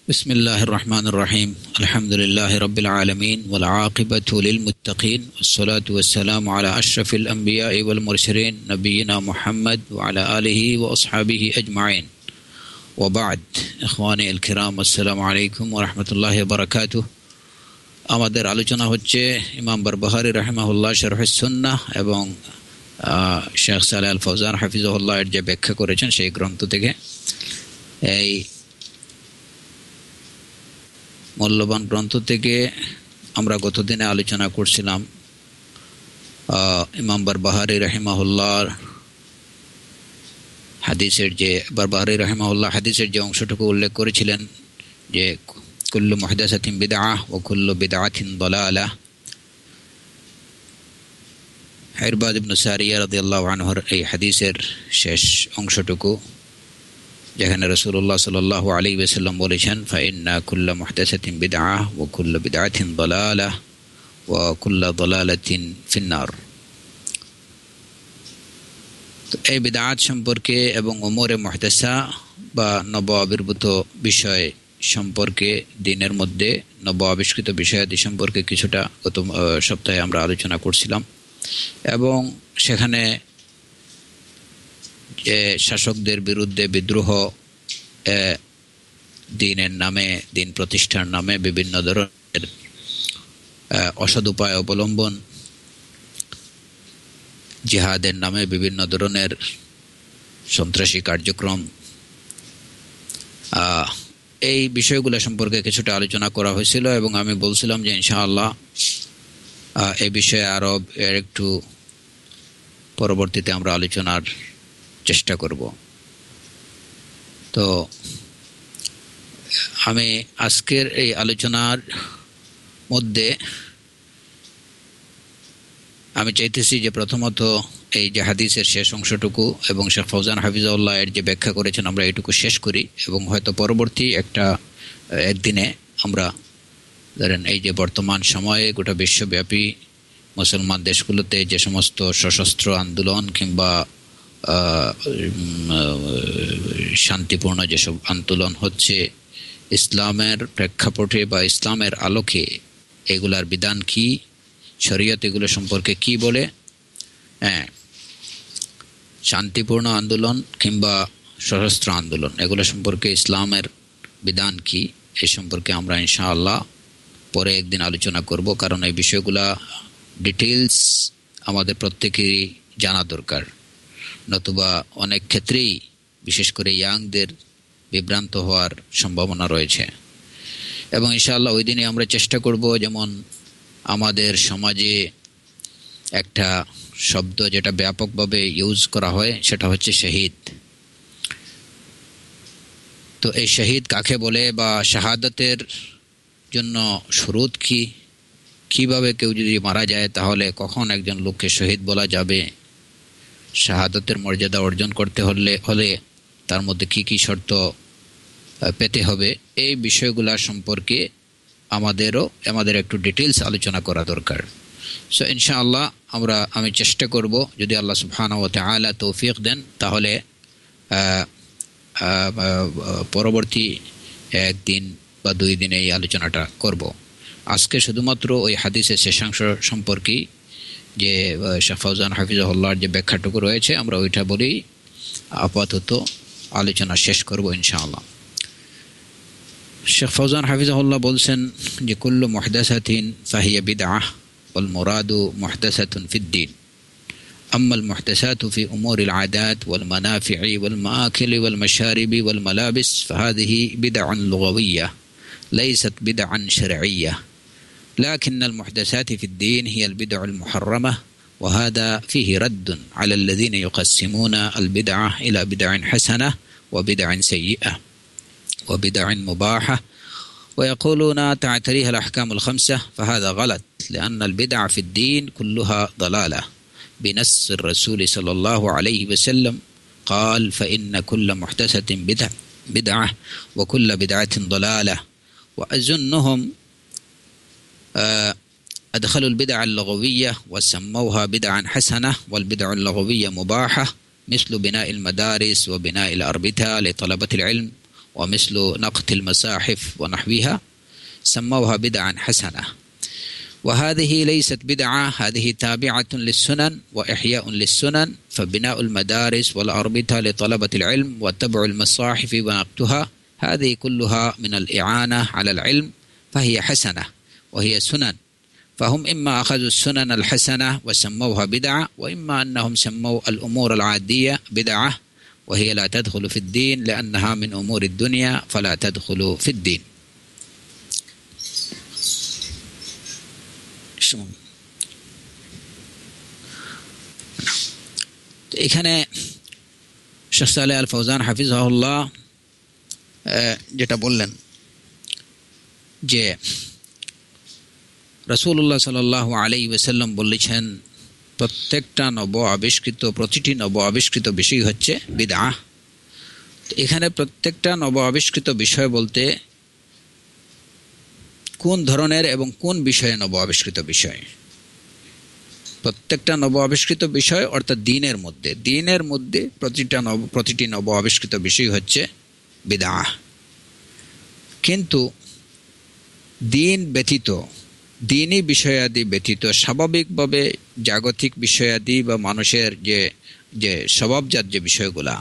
بسم الله الرحمن الرحيم الحمد لله رب العالمين والعاقبة للمتقين والصلاة والسلام على أشرف الأنبياء والمرسلين نبينا محمد وعلى آله وأصحابه أجمعين وبعد إخواني الكرام السلام عليكم ورحمة الله وبركاته আমাদের আলোচনা হচ্ছে ইমাম বারবাহারী রাহিমাহুল্লাহ শারহুস সুন্নাহ এবং শেখ সালেহ আল ফৌজান হাফিজাহুল্লাহ এর যে ব্যাখ্যা করেছেন সেই গ্রন্থ থেকে। এই মূল্যবান গ্রন্থ থেকে আমরা গতদিনে আলোচনা করছিলাম ইমাম বারবাহারী রাহিমাহুল্লাহর হাদিসের যে অংশটুকু উল্লেখ করেছিলেন যে কুল্লু মুহদাসাতিন বিদআহ ওয়া কুল্লু বিদআতিন দালালাহ। ইরবাদ ইবনে সারিয়া রাদিয়াল্লাহু আনহুর এই হাদিসের শেষ অংশটুকু যেখানে রাসূলুল্লাহ সাল্লাল্লাহু আলাইহি ওয়াসাল্লাম বলেছেন ফাইন্না কুল্লা মুহদাসাতিন বিদআহ ওয়া কুল্লু বিদআতিন দালালাহ ওয়া কুল্লু দালালাতিন ফিন্নার। তো এই বিদআত সম্পর্কে এবং উমুরে মুহদাসা বা নব আবির্ভূত বিষয় সম্পর্কে দিনের মধ্যে নব আবিষ্কৃত বিষয়াদি সম্পর্কে কিছুটা গত সপ্তাহে আমরা আলোচনা করছিলাম এবং সেখানে যে শাসকদের বিরুদ্ধে বিদ্রোহ, দিনের নামে, দিন প্রতিষ্ঠার নামে বিভিন্ন ধরনের অসৎ উপায় অবলম্বন, জিহাদের নামে বিভিন্ন ধরনের সন্ত্রাসী কার্যক্রম, এই বিষয়গুলো সম্পর্কে কিছুটা আলোচনা করা হয়েছিল এবং আমি বলছিলাম যে ইনশাআল্লাহ এই বিষয়ে আরো একটু পরবর্তীতে আমরা আলোচনার চেষ্টা করব। তো আমি আজকের এই আলোচনার মধ্যে আমি চাইতেছি যে প্রথমত এই যে হাদিসের শেষ অংশটুকু এবং শেখ ফৌজান হাফিজাহুল্লাহ এর যে ব্যাখ্যা করেছেন আমরা এইটুকু শেষ করি এবং হয়তো পরবর্তী একদিনে আমরা ধরেন এই যে বর্তমান সময়ে গোটা বিশ্বব্যাপী মুসলমান দেশগুলোতে যে সমস্ত সশস্ত্র আন্দোলন কিংবা শান্তিপূর্ণ যেসব আন্দোলন হচ্ছে, ইসলামের প্রেক্ষাপটে বা ইসলামের আলোকে এগুলার বিধান কি, শরীয়ত এগুলো সম্পর্কে কি বলে, শান্তিপূর্ণ আন্দোলন কিংবা সশস্ত্র আন্দোলন এগুলো সম্পর্কে ইসলামের বিধান কি, এ সম্পর্কে আমরা ইনশাআল্লাহ পরে একদিন আলোচনা করব, কারণ এই বিষয়গুলা ডিটেইলস আমাদের প্রত্যেকেরই জানা দরকার, নতুবা অনেক ক্ষেত্রেই বিশেষ করে ইয়াংদের বিভ্রান্ত হওয়ার সম্ভাবনা রয়েছে। এবং ইনশাআল্লাহ ওই দিনে আমরা চেষ্টা করব, যেমন আমাদের সমাজে একটা শব্দ যেটা ব্যাপকভাবে ইউজ করা হয় সেটা হচ্ছে শহীদ। তো এই শহীদ কাকে বলে বা শাহাদাতের জন্য শুরুত কি, কিভাবে কেউ যদি মারা যায় তাহলে কখন একজন লোককে শহীদ বলা যাবে, শাহাদাতের মর্যাদা অর্জন করতে হলে তার মধ্যে কি কি শর্ত পেতে হবে, এই বিষয়গুলো সম্পর্কে আমাদের একটু ডিটেইলস আলোচনা করা দরকার। সো ইনশাআল্লাহ আমি চেষ্টা করব, যদি আল্লাহ সুবহানাহু ওয়া তাআলা তৌফিক দেন তাহলে পরবর্তী একদিন বা 2 দিনে এই আলোচনাটা করব। আজকে শুধুমাত্র ওই হাদিসের শেষাংশ সম্পর্কে যে শেখ ফৌজান হাফিজাহুল্লাহর যে ব্যাখ্যাটুকু রয়েছে আমরা ওইটা বলেই আপাতত আলোচনা শেষ করব ইনশাআল্লাহ। শেখ ফৌজান হাফিজাহুল্লাহ বলছেন যে কুল্লু মুহদাসাতিন ফাহিয়া বিদআহ ওয়াল মুরাদু মুহদাসাতুন ফিদ-দীন أما المحدثات في أمور العادات والمنافع والمآكل والمشارب والملابس فهذه بدع لغوية ليست بدعا شرعية، لكن المحدثات في الدين هي البدع المحرمة، وهذا فيه رد على الذين يقسمون البدعة إلى بدع حسنة وبدع سيئة وبدع مباحة ويقولون تعتريها الأحكام الخمسة، فهذا غلط، لأن البدع في الدين كلها ضلالة بنص الرسول صلى الله عليه وسلم قال فإن كل محدثة بدعة وكل بدعة ضلالة. وأظنهم أدخلوا البدع اللغوية وسموها بدعا حسنة، والبدع اللغوية مباحة مثل بناء المدارس وبناء الأربطة لطلبة العلم ومثل نقط المصاحف ونحوها سموها بدعا حسنة. وهذه ليست بدعة، هذه تابعة للسنن وإحياء للسنن، فبناء المدارس والأربطة لطلبة العلم وتبع المصاحف ونقطها هذه كلها من الإعانة على العلم، فهي حسنة وهي سنن. فهم إما أخذوا السنن الحسنة وسموها بدعة، وإما أنهم سموا الأمور العادية بدعة وهي لا تدخل في الدين لأنها من أمور الدنيا فلا تدخل في الدين. এখানে শেখ সালেহ আল ফৌজান হাফিজাহুল্লাহ যেটা বললেন যে রাসূলুল্লাহ সাল্লাল্লাহু আলাইহি ওয়াসাল্লাম বলেছেন প্রতিটি নব আবিষ্কৃত বিষয় হচ্ছে বিদআহ। এখানে প্রত্যেকটা নব আবিষ্কৃত বিষয় বলতে কোন ধরনের এবং কোন বিষয়ে নব আবিষ্কৃত বিষয়? প্রত্যেকটা নব আবিষ্কৃত বিষয় অর্থাৎ দ্বীনের মধ্যে প্রতিটি নব আবিষ্কৃত বিষয় হচ্ছে বিদআহ। কিন্তু দ্বীনি বিষয়াদি ব্যতীত স্বাভাবিকভাবে জাগতিক বিষয়াদি বা মানুষের যে স্বভাবজাত যে বিষয়গুলা,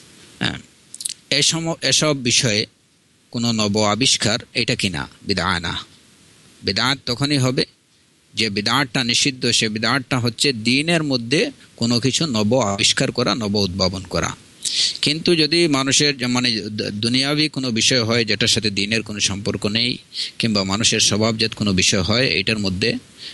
এসব বিষয়ে কোনো নব আবিষ্কার এটা কিনা বিদআহ না। বিদআত তখনই হবে যে বিদআতটা নিষিদ্ধ, সে বিদআতটা হচ্ছে দ্বীনের মধ্যে কোনো কিছু নব আবিষ্কার করা, নব উদ্ভাবন করা। কিন্তু যদি মানুষের মানে দুনিয়াবি কোনো বিষয় হয় যেটার সাথে দ্বীনের কোনো সম্পর্ক নেই, কিংবা মানুষের স্বভাবজাত কোনো বিষয় হয়, এটার মধ্যে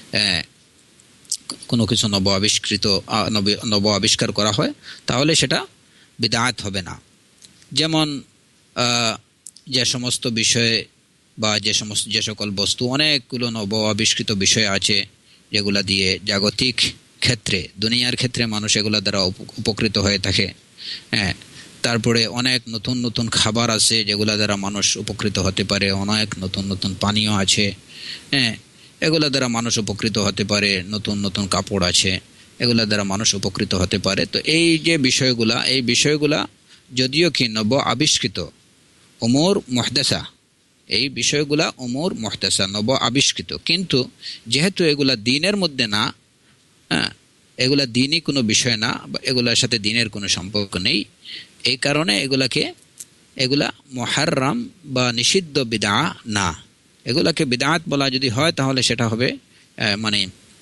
কোনো কিছু নব আবিষ্কার করা হয়, তাহলে সেটা বিদআত হবে না। যেমন যে সমস্ত বিষয়ে বা যে সকল বস্তু, অনেকগুলো নব আবিষ্কৃত বিষয় আছে যেগুলা দিয়ে জাগতিক ক্ষেত্রে, দুনিয়ার ক্ষেত্রে মানুষ এগুলা দ্বারা উপকৃত হয়ে থাকে। তারপরে অনেক নতুন নতুন খাবার আছে যেগুলা দ্বারা মানুষ উপকৃত হতে পারে, অনেক নতুন নতুন পানীয় আছে, এগুলা দ্বারা মানুষ উপকৃত হতে পারে, নতুন নতুন কাপড় আছে, এগুলা দ্বারা মানুষ উপকৃত হতে পারে। তো এই যে বিষয়গুলা, এই বিষয়গুলা যদিও কি নব আবিষ্কৃত উমুর মুহদাসা, এই বিষয়গুলা উমুর মুহদাসা নব আবিষ্কৃত, কিন্তু যেহেতু এগুলা দ্বীনের মধ্যে না, এগুলা দ্বীনি কোনো বিষয় না, বা এগুলার সাথে দ্বীনের কোনো সম্পর্ক নেই, এই কারণে এগুলা মুহাররাম বা নিষিদ্ধ বিদআহ না। এগুলাকে বিদআত বলা যদি হয় তাহলে সেটা হবে মানে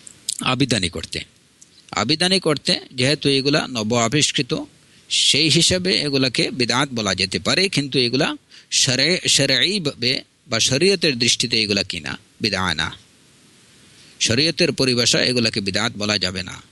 আবিদানি করতে, যেহেতু এগুলা নব আবিষ্কৃত, সেই হিসাবে এগুলাকে বিদআত বলা যেতে পারে। কিন্তু এগুলা শরঈ বা শরীয়তের দৃষ্টিতে এগুলা কিনা বিদআহ না, শরীয়তের পরিভাষা এগুলাকে বিদআত বলা যাবে না।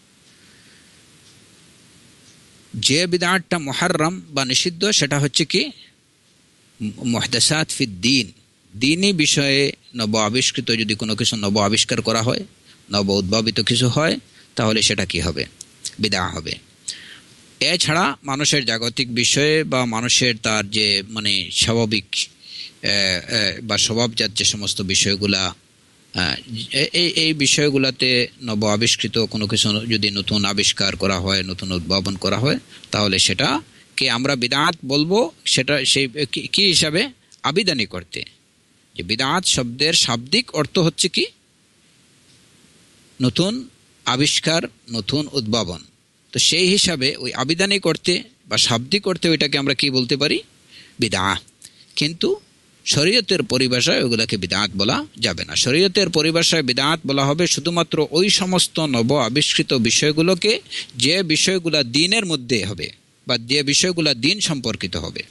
যে বিদআতটা মুহাররাম বা নিষিদ্ধ সেটা হচ্ছে কি মুহদাসাত ফিদ দ্বীন, দ্বীনি বিষয়ে নব আবিষ্কৃত যদি কোনো কিছু নব আবিষ্কার করা হয়, নব উদ্ভাবিত কিছু হয়, তাহলে সেটা কি হবে? বিদআহ হবে। এছাড়া মানুষের জাগতিক বিষয়ে বা মানুষের তার যে মানে স্বাভাবিক বা স্বভাবজাত যে সমস্ত বিষয়গুলা, এই বিষয়গুলোতে নব আবিষ্কৃত কোনো কিছু যদি নতুন আবিষ্কার করা হয়, নতুন উদ্ভাবন করা হয়, তাহলে সেটাকে আমরা বিদআত বলবো। সেটা সেই কি হিসাবে? আবিদানি করতে। যে বিদআত শব্দের শাব্দিক অর্থ হচ্ছে কি নতুন আবিষ্কার, নতুন উদ্ভাবন। তো সেই হিসাবে ওই আবিদানি করতে বা শাব্দিক করতে ওইটাকে আমরা কি বলতে পারি? বিদআহ। কিন্তু শরীয়তের পরিভাষায় ওগুলাকে বিদআত বলা যাবে না। শরীয়তের পরিভাষায় বিদআত বলা হবে শুধুমাত্র ওই সমস্ত নব আবিষ্কৃত বিষয়গুলোকে যে বিষয়গুলা দ্বীনের মধ্যে হবে বা যে বিষয়গুলা দ্বীন সম্পর্কিত হবে।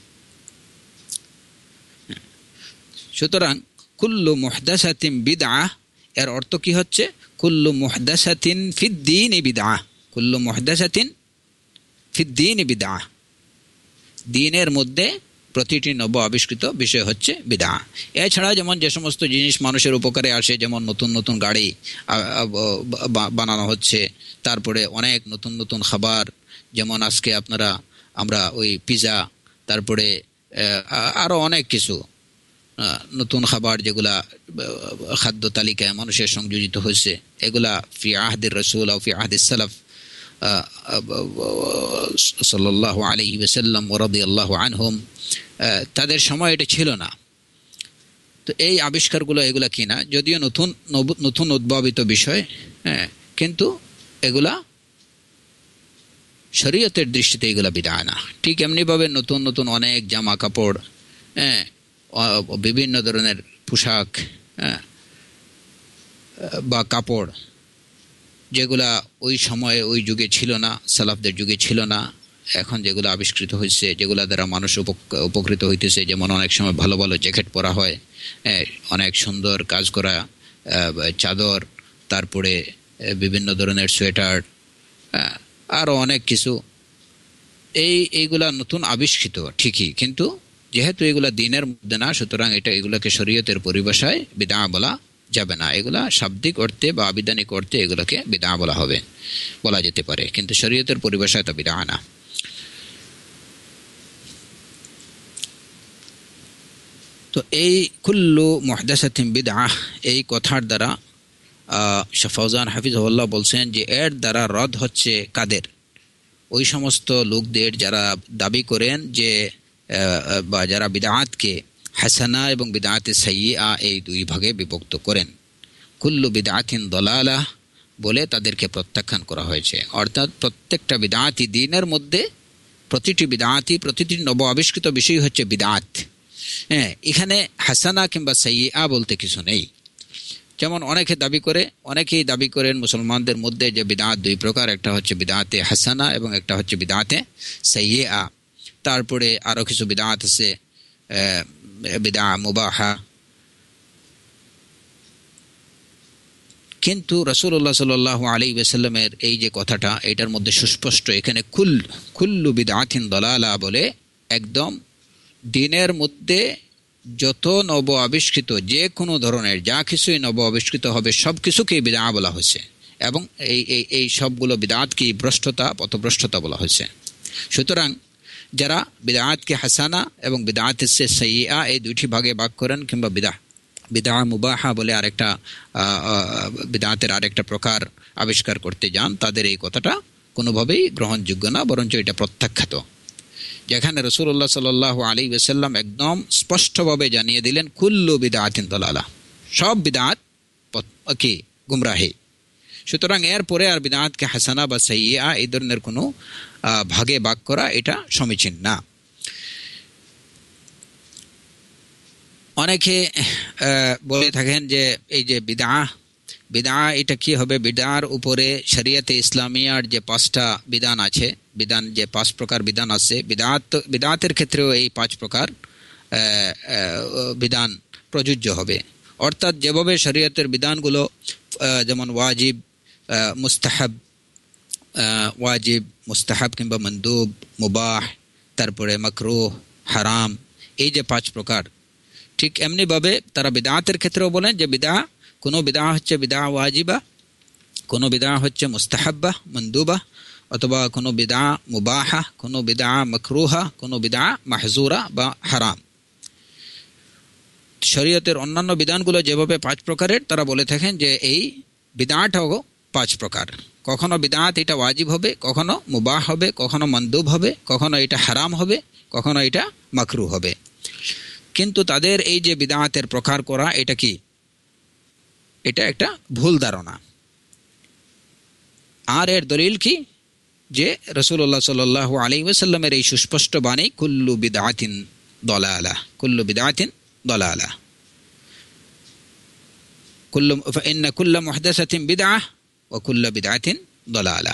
সুতরাং কুল্লু মুহদাসাতিন বিদআহ এর অর্থ কি হচ্ছে? কুল্লু মুহদাসাতিন ফিদ দ্বীনি বিদআহ, কুল্লু মুহদাসাতিন ফিদ দ্বীনি বিদআহ, দ্বীনের মধ্যে প্রতিটি নব আবিষ্কৃত বিষয় হচ্ছে বিদআহ। এছাড়া যেমন যে সমস্ত জিনিস মানুষের উপকারে আসে, যেমন নতুন নতুন গাড়ি বানানো হচ্ছে, তারপরে অনেক নতুন নতুন খাবার, যেমন আজকে আমরা ওই পিজা, তারপরে আরও অনেক কিছু নতুন খাবার যেগুলা খাদ্য তালিকায় মানুষের সংযোজিত হয়েছে, এগুলা ফি আহদির রাসূল ও ফি আহদিস সালাফ সাল্লাল্লাহু আলাইহি ওয়াসাল্লাম ওয়া রাদিয়াল্লাহু আনহুম, তাদের সময় এটা ছিল না। তো এই আবিষ্কারগুলো এগুলা কিনা যদিও নতুন নতুন উদ্ভাবিত বিষয়, হ্যাঁ, কিন্তু এগুলা শরীয়তের দৃষ্টিতে এগুলা বিদআত না। ঠিক এমনিভাবে নতুন নতুন অনেক জামা কাপড়, হ্যাঁ, বিভিন্ন ধরনের পোশাক, হ্যাঁ, বা কাপড় যেগুলা ওই সময়ে ওই যুগে ছিল না, সালাফদের যুগে ছিল না, এখন যেগুলো আবিষ্কৃত হয়েছে, যেগুলো দ্বারা মানুষ উপকৃত হইতেছে, যেমন অনেক সময় ভালো ভালো জ্যাকেট পরা হয়, অনেক সুন্দর কাজ করা চাদর, তারপরে বিভিন্ন ধরনের সোয়েটার, আরও অনেক কিছু, এইগুলা নতুন আবিষ্কৃত ঠিকই, কিন্তু যেহেতু এগুলা দ্বীনের মধ্যে না, সুতরাং এগুলাকে শরীয়তের পরিভাষায় বিদআত বলা যাবে না। এগুলা শাব্দিক অর্থে বা আবিধানিক অর্থে এগুলাকে বিদআত বলা যেতে পারে, কিন্তু শরীয়তের পরিভাষায় তো বিদআত না। তো এই কুল্লু মুহদাসাতিন বিদআহ, এই কথার দ্বারা শাহ ফওজান হাফিজাহুল্লাহ বলছেন যে এর দ্বারা রদ হচ্ছে কাদের? ওই সমস্ত লোকদের যারা দাবি করেন যে বা যারা বিদআতকে হাসানা এবং বিদআতে সাইয়্যিআ এই দুই ভাগে বিভক্ত করেন। কুল্লু বিদআতিন দলালাহ বলে তাদেরকে প্রত্যাখ্যান করা হয়েছে। অর্থাৎ প্রত্যেকটা বিদআতই দ্বীনের মধ্যে, প্রতিটি বিদআতই, প্রতিটি নব আবিষ্কৃত বিষয় হচ্ছে বিদআত। হ্যাঁ, এখানে হাসানা কিংবা সাইয়্যিআ বলতে কিছু নেই। যেমন অনেকেই দাবি করেন মুসলমানদের মধ্যে যে বিদআত দুই প্রকার, একটা হচ্ছে বিদআতে হাসানা এবং একটা হচ্ছে বিদআতে সাইয়্যিআ। তারপরে আরও কিছু বিদআত আছে বিদআ মুবাহা। কিন্তু রাসূলুল্লাহ সাল্লাল্লাহু আলাইহি ওয়াসাল্লামের এই যে কথাটা, এটার মধ্যে সুস্পষ্ট এখানে কুল্লু বিদআতিন দালালা বলে একদম দ্বীনের মধ্যে যত নব আবিষ্কৃত যে কোনো ধরনের যা কিছুই নব আবিষ্কৃত হবে সব কিছুকেই বিদআত বলা হয়েছে, এবং এই সবগুলো বিদআতকেই পথভ্রষ্টতা বলা হয়েছে। সুতরাং যারা বিদআতকে হাসানা এবং বিদআতে সাইয়্যিআ এই দুইটি ভাগে ভাগ করেন, কিংবা বিদআ মুবাহা বলে আরেকটা বিদআতের আরেকটা প্রকার আবিষ্কার করতে যান, তাদের এই কথাটা কোনোভাবেই গ্রহণযোগ্য না, বরঞ্চ এটা প্রত্যাখ্যাত। যেখানে রাসূলুল্লাহ সাল্লাল্লাহু আলাইহি ওয়াসাল্লাম একদম স্পষ্টভাবে জানিয়ে দিলেন কুল্লু বিদআতিন দালালা, সব বিদআত কি গুমরাহি। সুতরাং এরপরে আর বিদআতকে হাসানা বা সাইয়্যিআ এই ধরনের কোনো ভাগে ভাগ করা এটা সমীচীন না। অনেকে বলে থাকেন যে এই যে বিদআ এটা কি হবে? বিদআর উপরে শরীয়তে ইসলামিয়ার যে 5টা বিধান আছে, যে 5 প্রকার বিধান আছে, বিদআতের ক্ষেত্রেও এই 5 প্রকার বিধান প্রযোজ্য হবে। অর্থাৎ যেভাবে শরীয়তের বিধানগুলো যেমন ওয়াজিব, মুস্তাহাব কিংবা মন্দুব, মুবাহ, তারপরে মাকরুহ, হারাম, এই যে 5 প্রকার, ঠিক এমনিভাবে তারা বিদআতের ক্ষেত্রেও বলেন যে কোনো বিদআ হচ্ছে বিদআ ওয়াজিবা, কোনো বিদআ হচ্ছে মুস্তাহাব্বা মন্দুবা, অথবা কোনো বিদআ মুবাহা, কোনো বিদআ মাকরুহা, কোনো বিদআ মাহজুরা বা হারাম। শরীয়তের অন্যান্য বিধানগুলো যেভাবে 5 প্রকারের, তারা বলে থাকেন যে এই বিদআটাও 5 প্রকার। কখনো বিদআত এটা ওয়াজিব হবে, কখনো মুবাহ হবে, কখনো মন্দুব হবে, কখনো এটা হারাম হবে, কখনো এটা মাকরুহ হবে। কিন্তু তাদের এই যে বিদআতের প্রকার করা, এটা কি? এটা একটা ভুল ধারণা। আর এর দলিল কি? যে রাসূলুল্লাহ সাল্লাল্লাহু আলাইহি ওয়াসাল্লামের এই সুস্পষ্ট বাণী কুল্লু বিদআতিন দালালা, কুল্লু বিদআতিন দালালা, ইন্না কুল্লা মুহদাসাতিন বিদআহ ওয়া কুল্লু বিদআতিন দালালা।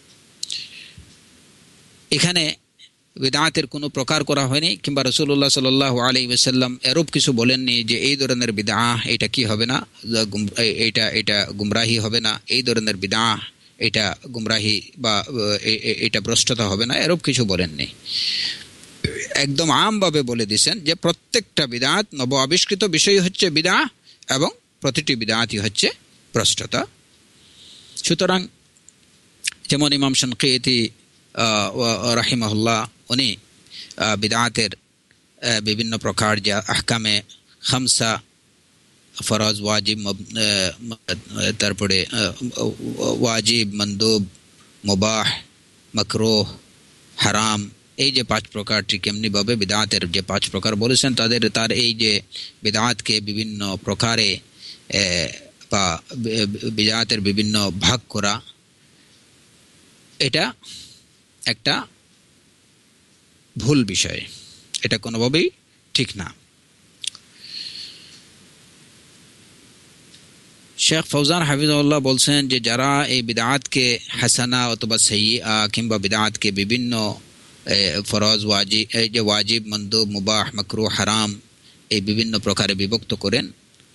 এখানে বিদআতের কোনো প্রকার করা হয়নি, কিংবা রাসূলুল্লাহ সাল্লাল্লাহু আলাইহি ওয়াসাল্লাম এরূপ কিছু বলেননি যে এই ধরনের বিদআহ এটা কি হবে না, এটা গুমরাহি হবে না, এই ধরনের বিদআহ এটা গুমরাহি বা এটা ভ্রষ্টতা হবে না, এরূপ কিছু বলেননি। একদম আমভাবে বলে দিয়েছেন যে প্রত্যেকটা বিদআত নব আবিষ্কৃত বিষয় হচ্ছে বিদআহ, এবং প্রতিটি বিদআতই হচ্ছে ভ্রষ্টতা। সুতরাং যেমন ইমাম শানকিতি রাহিমাহুল্লাহ, উনি বিদআতের বিভিন্ন প্রকার যে আহকামে খামসা, ফরজ, ওয়াজিব, তারপরে ওয়াজিব, মন্দুব, মুবাহ, মাকরুহ, হারাম, এই যে 5 প্রকারটি কেমনিভাবে বিদআতের যে 5 প্রকার বলেছেন তার এই যে বিদআতকে বিভিন্ন প্রকারে বা বিদআতের বিভিন্ন ভাগ করা, এটা একটা ভুল বিষয়, এটা কোনোভাবেই ঠিক না। শেখ ফৌজান হাফিজাহুল্লাহ বলছেন যে যারা এই বিদআতকে হাসানা অথবা সাইয়্যিআ কিংবা বিদআতকে বিভিন্ন ফরজ, ওয়াজিব, এই যে ওয়াজিব, মানদুব, মুবাহ, মাকরুহ, হারাম এই বিভিন্ন প্রকারে বিভক্ত করেন,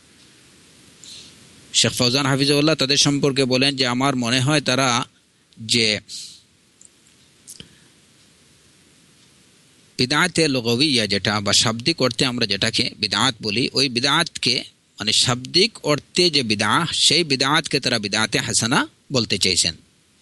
শেখ ফৌজান হাফিজাহুল্লাহ তাদের সম্পর্কে বলেন যে আমার মনে হয় তারা যে বিদআতে লুগাবিয়া যেটা বা শাব্দিক অর্থে আমরা যেটাকে বিদআত বলি, ওই বিদআতকে মানে শাব্দিক অর্থে যে বিদআহ, সেই বিদআতকে তারা বিদআতে হাসানা বলতে চাইছেন।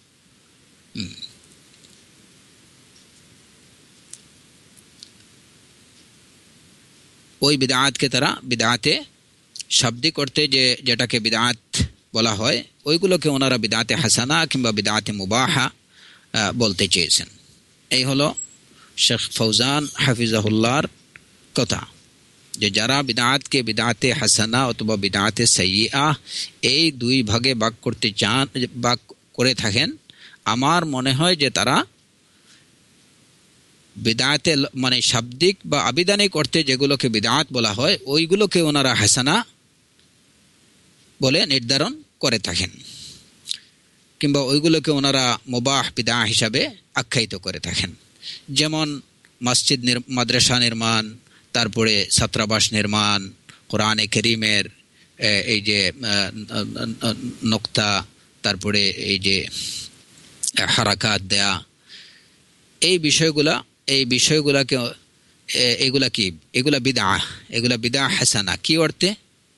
ওই বিদআতকে তারা বিদআতে শাব্দিক অর্থে যেটাকে বিদআত বলা হয় ওইগুলোকে ওনারা বিদআতে হাসানা কিংবা বিদআতে মুবাহা বলতে চেয়েছেন। এই হলো শেখ ফৌজান হাফিজাহুল্লাহর কথা, যে যারা বিদআতকে বিদআতে হাসানা অথবা বিদআতে সাইয়্যিআ এই 2 ভাগে ভাগ করতে চান, ভাগ করে থাকেন, আমার মনে হয় যে তারা বিদআতে মানে শাব্দিক বা আবিধানিক অর্থে যেগুলোকে বিদআত বলা হয় ওইগুলোকে ওনারা হাসানা বলে নির্ধারণ করে থাকেন, কিংবা ওইগুলোকে ওনারা মুবাহ বিদআহ হিসাবে আখ্যায়িত করে থাকেন। যেমন মসজিদ মাদ্রাসা নির্মাণ, তারপরে ছাত্রাবাস নির্মাণ, কোরআনে কারীমের এই যে নকতা, তারপরে এই যে হারাকাত দেয়া, এই বিষয়গুলাকে এগুলা বিদআহ, এগুলা বিদআহ হাসানা কি অর্থে?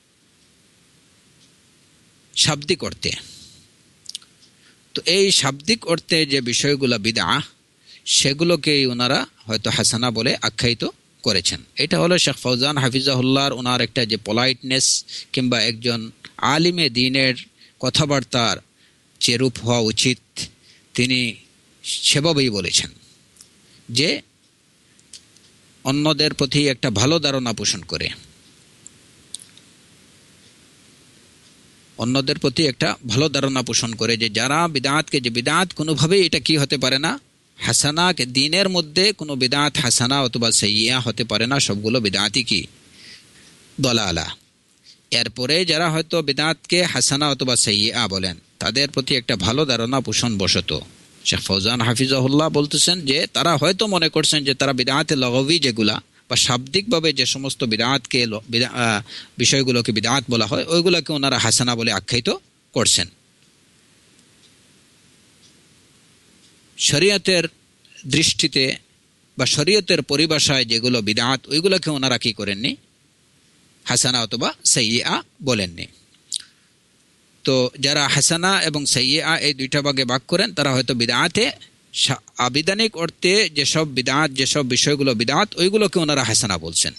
শাব্দিক অর্থে। তো এই শাব্দিক অর্থে যে বিষয়গুলা বিদআহ সেগুলোকেই ওনারা হয়তো হাসানা বলে আখ্যায়িত করেছেন। এটা হলো শেখ ফৌজান হাফিজাহুল্লাহর ওনার একটা যে পোলাইটনেস কিংবা একজন আলিমে দ্বীনের কথাবার্তার যে রূপ হওয়া উচিত তিনি সেভাবেই বলেছেন, যে অন্যদের প্রতি একটা ভালো ধারণা পোষণ করে, অন্যদের প্রতি একটা ভালো ধারণা পোষণ করে যে যারা বিদআতকে, যে বিদআত কোনোভাবেই এটা কি হতে পারে না, হাসানা, দ্বীনের মধ্যে কোনো বিদআত হাসানা অথবা সাইয়্যিআ হতে পারে না, সবগুলো বিদআতই কি দলালা। এরপরে যারা হয়তো বিদআতকে হাসানা অথবা সাইয়্যিআ বলেন তাদের প্রতি একটা ভালো ধারণা পোষণ বশত শেখ ফৌজান হাফিজাহুল্লাহ বলতেছেন যে তারা হয়তো মনে করছেন যে তারা বিদআতে লগাবি যেগুলা বা শাব্দিকভাবে যে সমস্ত বিদআতকে বিষয়গুলোকে বিদআত বলা হয় ওইগুলোকে ওনারা হাসানা বলে আখ্যায়িত করছেন। শরীয়তের দৃষ্টিতে বা শরীয়তের পরিভাষায় যেগুলো বিদআত ওইগুলোকে ওনারা কি করেননি, হাসানা অথবা সাইয়্যিআ বলেননি। তো যারা হাসানা এবং সাইয়্যিআ এই 2টা ভাগে ভাগ করেন তারা হয়তো বিদআতে আবিধানিক অর্থে যেসব বিদআত, যেসব বিষয়গুলো বিদআত ওইগুলোকে ওনারা হাসানা বলছেন।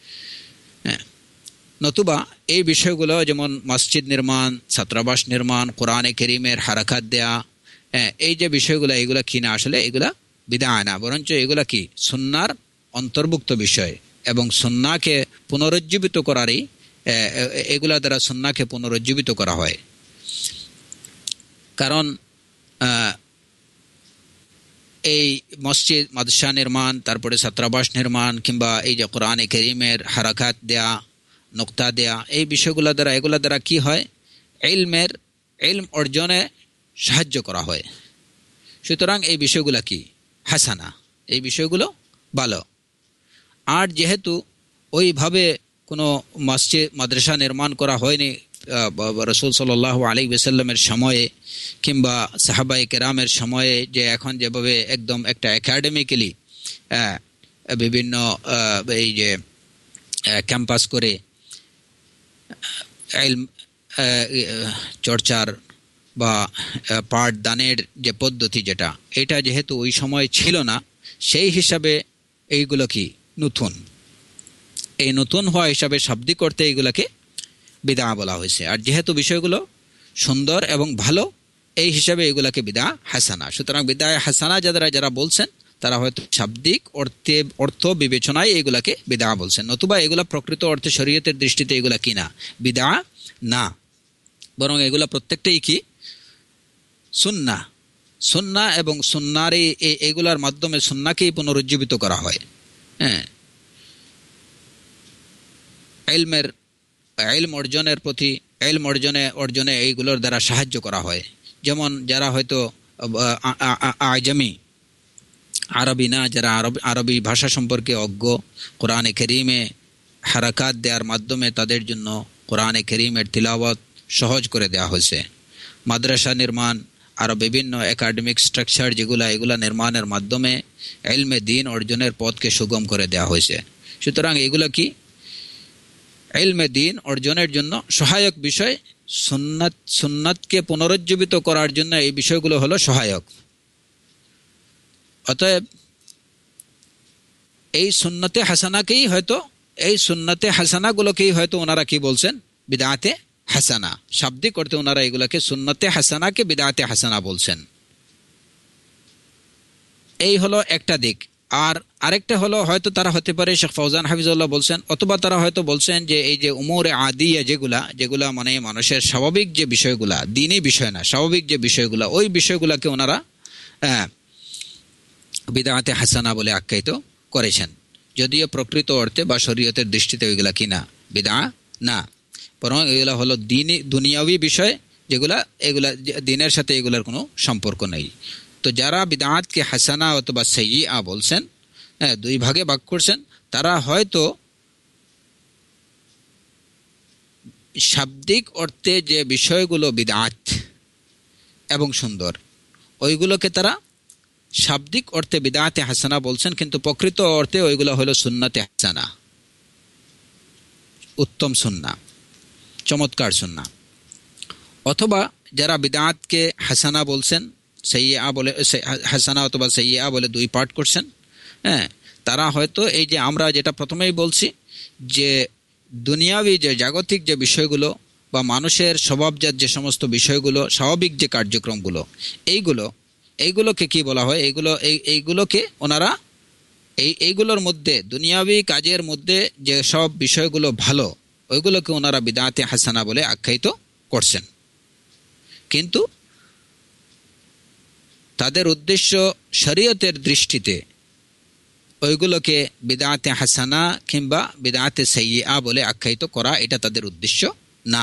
নতুবা এই বিষয়গুলো যেমন মসজিদ নির্মাণ, ছাত্রাবাস নির্মাণ, কোরআনে কারীমের হারাকাত দেয়া, এই যে বিষয়গুলো এগুলা কি না, আসলে এগুলা বিদআ না, বরঞ্চ এগুলা কি সুন্নাহর অন্তর্ভুক্ত বিষয় এবং সুন্নাহকে পুনরুজ্জীবিত করারই, এগুলা দ্বারা সুন্নাহকে পুনরুজ্জীবিত করা হয়। কারণ এই মসজিদ মাদ্রাসা নির্মাণ, তারপরে ছাত্রাবাস নির্মাণ কিংবা এই যে কোরআনে কারীমের হারাকাত দেয়া, নকতা দেয়া, এই বিষয়গুলো দ্বারা, এগুলা দ্বারা কি হয়, ইলম অর্জনে সাহায্য করা হয়। সুতরাং এই বিষয়গুলো কি হাসানা, এই বিষয়গুলো ভালো। আর যেহেতু ওইভাবে কোনো মসজিদ মাদ্রাসা নির্মাণ করা হয়নি রাসূল সাল্লাল্লাহু আলাইহি ওয়াসাল্লামের সময়ে কিংবা সাহাবায়ে কেরামের সময়ে, যে এখন যেভাবে একদম একটা একাডেমিক্যালি বিভিন্ন এই যে ক্যাম্পাস করে ইলম চর্চার বা পাঠদানের যে পদ্ধতি, যেটা এটা যেহেতু ওই সময় ছিল না, সেই হিসাবে এইগুলো কি নতুন, এই নতুন হওয়া হিসাবে শাব্দিক অর্থে এইগুলোকে বিদআ বলা হয়েছে। আর যেহেতু বিষয়গুলো সুন্দর এবং ভালো, এই হিসাবে এগুলাকে বিদআ হাসানা। সুতরাং বিদআ হাসানা যারা বলছেন তারা হয়তো শাব্দিক অর্থ বিবেচনায় এগুলাকে বিদআ বলছেন, নতুবা এগুলা প্রকৃত অর্থে শরীয়তের দৃষ্টিতে এগুলা কি না, বিদআ না, বরং এগুলা প্রত্যেকটাই কি সুন্নাহ। সুন্নাহ এবং সুন্নার এগুলার মাধ্যমে সুন্নাহকেই পুনরুজ্জীবিত করা হয়। হ্যাঁ, ইলম অর্জনে এইগুলোর দ্বারা সাহায্য করা হয়। যেমন যারা হয়তো আজমি, আরবি না, যারা আরবি ভাষা সম্পর্কে অজ্ঞ, কোরআনে কারীমে হারাকাত দেওয়ার মাধ্যমে তাদের জন্য কোরআনে কারীমের তিলাওয়াত সহজ করে দেওয়া হয়েছে। মাদ্রাসা নির্মাণ, আরও বিভিন্ন একাডেমিক স্ট্রাকচার এগুলা নির্মাণের মাধ্যমে ইলমে দ্বীন অর্জনের পথকে সুগম করে দেওয়া হয়েছে। সুতরাং এগুলো কি ইলমে দ্বীন অর্জনের জন্য সহায়ক বিষয়। সুন্নাতকে পুনরুজ্জীবিত করার জন্য এই বিষয়গুলো হলো সহায়ক। অতএব এই সুন্নতে হাসানাগুলোকেই হয়তো ওনারা কি বলছেন, বিদআতে হাসানা। শাব্দিক অর্থে ওনারা এগুলোকে সুন্নতে হাসানাকে বিদআতে হাসানা বলছেন। এই হলো একটা দিক। আর আরেকটা হলো হয়তো তারা হতে পারে, শেখ ফৌজান হাফিজুল্লাহ বলছেন, অথবা তারা হয়তো বলছেন যে এই যে উমুরে আদিয়া যেগুলা মানে মানুষের স্বাভাবিক যে বিষয়গুলা, দ্বীনি বিষয় না, স্বাভাবিক যে বিষয়গুলা, ওই বিষয়গুলাকে ওনারা বিদআতে হাসানা বলে আখ্যায়িত করেছেন, যদিও প্রকৃত অর্থে বা শরীয়তের দৃষ্টিতে ওইগুলা কি না, বিদআ না, বরং এগুলা হলো দুনিয়াবি বিষয়, এগুলা দ্বীনের সাথে এগুলার কোনো সম্পর্ক নেই। তো যারা বিদআতকে হাসানা অথবা সাইয়্যিআ বলছেন, দুই ভাগে ভাগ করছেন, তারা হয়তো শাব্দিক অর্থে যে বিষয়গুলো বিদআত এবং সুন্দর, ওইগুলোকে তারা শাব্দিক অর্থে বিদআতে হাসানা বলছেন, কিন্তু প্রকৃত অর্থে ওইগুলো হলো সুন্নতে হাসানা, উত্তম সুন্নাহ, চমৎকার সুন্নাহ। অথবা যারা বিদআতকে হাসানা বলছেন, সাইয়্যিআ বলে, হাসানা অথবা সাইয়্যিআ বলে দুই পার্ট করছেন, তারা হয়তো এই যে আমরা যেটা প্রথমেই বলছি যে দুনিয়াবি যে জাগতিক যে বিষয়গুলো বা মানুষের স্বভাবজাত যে সমস্ত বিষয়গুলো, স্বাভাবিক যে কার্যক্রমগুলো, এইগুলোকে কি বলা হয়, এইগুলোকে ওনারা এইগুলোর মধ্যে, দুনিয়াবি কাজের মধ্যে যে সব বিষয়গুলো ভালো, ওইগুলোকে ওনারা বিদআতে হাসানা বলে আখ্যায়িত করছেন। কিন্তু তাদের উদ্দেশ্য শরীয়তের দৃষ্টিতে ওইগুলোকে বিদআতে হাসানা কিংবা বিদআতে সাইয়্যিআ বলে আখ্যায়িত করা, এটা তাদের উদ্দেশ্য না।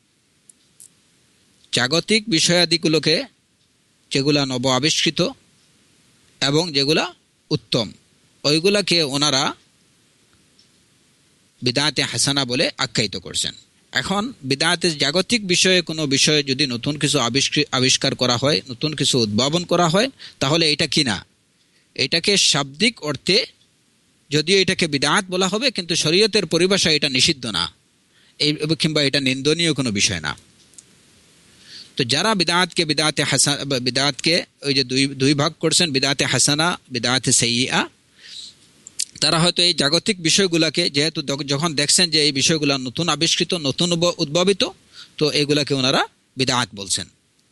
জাগতিক বিষয়াদিগুলোকে, যেগুলা নব আবিষ্কৃত এবং যেগুলা উত্তম, ওইগুলাকে ওনারা বিদআতে হাসানা বলে আখ্যায়িত করছেন। এখন বিদআতে জাগতিক বিষয়ে কোনো বিষয়ে যদি নতুন কিছু আবিষ্কার করা হয়, নতুন কিছু উদ্ভাবন করা হয়, তাহলে এটা কি না, এটাকে শাব্দিক অর্থে যদিও এটাকে বিদআত বলা হবে, কিন্তু শরীয়তের পরিভাষায় এটা নিষিদ্ধ না, কিংবা এটা নিন্দনীয় কোনো বিষয় না। তো যারা বিদআতকে ওই যে দুই ভাগ করছেন, বিদআতে হাসানা, বিদআতে সাইয়্যিআ, তারা হয়তো এই জাগতিক বিষয়গুলোকে, যেহেতু যখন দেখছেন যে এই বিষয়গুলো নতুন আবিষ্কৃত, নতুন উদ্ভাবিত, তো এগুলাকে ওনারা বিদআত বলছেন।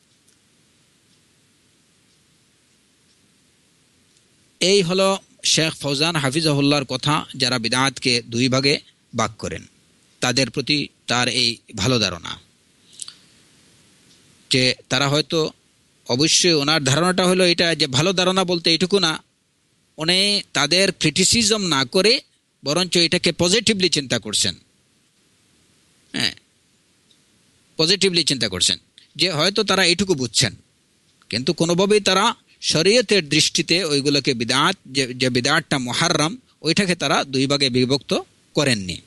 এই হলো শেখ ফৌজান হাফিজাহুল্লাহর কথা। যারা বিদআতকে দুই ভাগে ভাগ করেন, তাদের প্রতি তার এই ভালো ধারণা, যে তারা হয়তো অবশ্যই ওনার ধারণাটা হলো এটা, যে ভালো ধারণা বলতে এইটুকু না, উনি তাদের ক্রিটিসিজম না করে বরঞ্চ এটাকে পজিটিভলি চিন্তা করছেন। পজিটিভলি চিন্তা করছেন যে হয়তো তারা এইটুকু বুঝছেন, কিন্তু কোনোভাবেই তারা শরীয়তের দৃষ্টিতে ওইগুলোকে বিদআত, যে বিদআতটা মুহাররাম, ওইটাকে তারা দুই ভাগে বিভক্ত করেননি।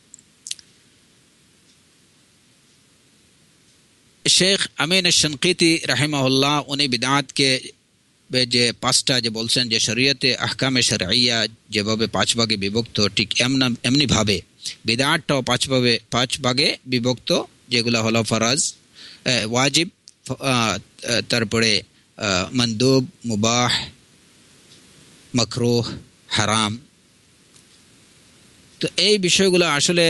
শেখ আমিন আশ-শানকিতি রাহিমাহুল্লাহ উনি বিদআতকে যে পাঁচটা যে বলছেন, যে শরীয়তে আহকামে শরঈয়া যেভাবে পাঁচ ভাগে বিভক্ত, ঠিক এমনি ভাবে বিদআতটাও পাঁচ ভাগে বিভক্ত, যেগুলো হলো ফরজ, ওয়াজিব, তারপরে মানদুব, মুবাহ, মাকরুহ, হারাম। তো এই বিষয়গুলো আসলে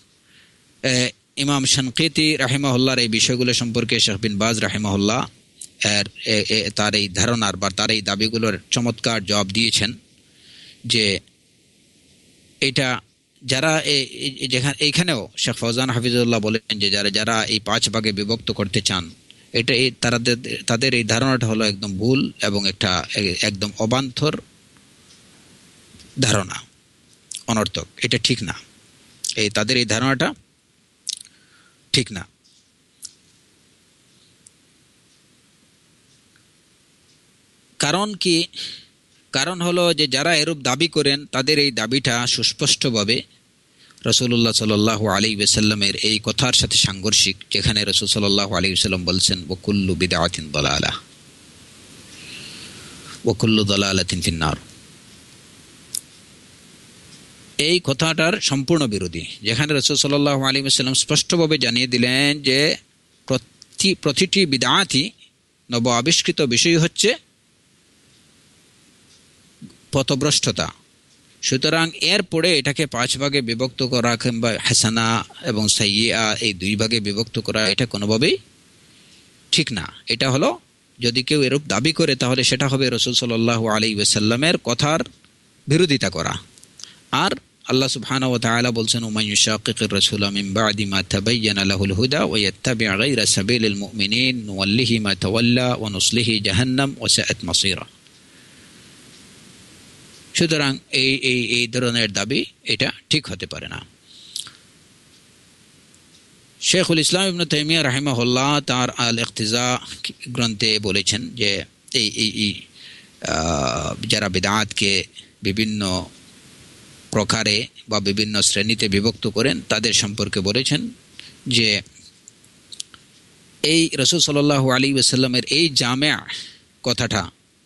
ইমাম শানকিতি রাহিমাহুল্লাহর এই বিষয়গুলো সম্পর্কে শেখ বিন বাজ রাহিমাহুল্লাহ তার এই ধারণার বা তার এই দাবিগুলোর চমৎকার জবাব দিয়েছেন যে এটা যারা যেখানে এইখানেও শেখ ফৌজান হাফিজুল্লাহ বলেন যে যারা এই 5 ভাগে বিভক্ত করতে চান, এটা তাদের এই ধারণাটা হলো একদম ভুল এবং একটা একদম অবান্তর ধারণা, অনর্থক। এটা ঠিক না, তাদের এই ধারণাটা ঠিক না। কারণ কি? কারণ হলো যে যারা এরূপ দাবি করেন তাদের এই দাবিটা সুস্পষ্টভাবে রাসূলুল্লাহ সাল্লাল্লাহু আলাইহি ওয়াসাল্লামের এই কথার সাথে সাংঘর্ষিক, যেখানে রাসূল সাল্লাল্লাহু আলাইহি ওয়াসাল্লাম বলছেন ওয়া কুল্লু বিদআতিন দালালাহ ওয়া কুল্লু দালালাতিন ফিন্নার। এই কথাটার সম্পূর্ণ বিরোধী, যেখানে রাসূল সাল্লাল্লাহু আলাইহি ওয়াসাল্লাম স্পষ্টভাবে জানিয়ে দিলেন যে প্রতিটি বিদআতই নব আবিষ্কৃত বিষয় হচ্ছে পথভ্রষ্টতা। সুতরাং এরপরে এটাকে 5 ভাগে বিভক্ত করা কিংবা হাসানা এবং সাইয়্যিআ এই 2 ভাগে বিভক্ত করা এটা কোনোভাবেই ঠিক না। এটা হলো, যদি কেউ এরূপ দাবি করে তাহলে সেটা হবে রাসূল সাল্লাল্লাহু আলাইহি ওয়াসাল্লামের কথার বিরোধিতা করা। আর আল্লাহ সুবহানাহু ওয়া তাআলা বলছেন ওমান ইউশাকিকির রাসূলা মিন বা'দি মা তাবায়্যানা লাহুল হুদা ওয়া ইয়াত্তাবি' গায়রা সাবিলিল মুমিনিন নুওয়াল্লিহি মা তাওয়াল্লা ওয়া নুসলিহি জাহান্নাম ওয়া সাআত মাসীরা। সুতরাং এই ধরনের দাবি এটা ঠিক হতে পারে না। শেখুল ইসলাম ইবনে তাইমিয়া রাহিমাহুল্লাহ তার আল ইকতিজা গ্রন্থে বলেছেন যে এই যারা বিদআতকে বিভিন্ন প্রকারে বা বিভিন্ন শ্রেণীতে বিভক্ত করেন তাদের সম্পর্কে বলেছেন যে এই রাসূল সাল্লাল্লাহু আলাইহি ওয়াসাল্লামের এই জামিআ কথাটা,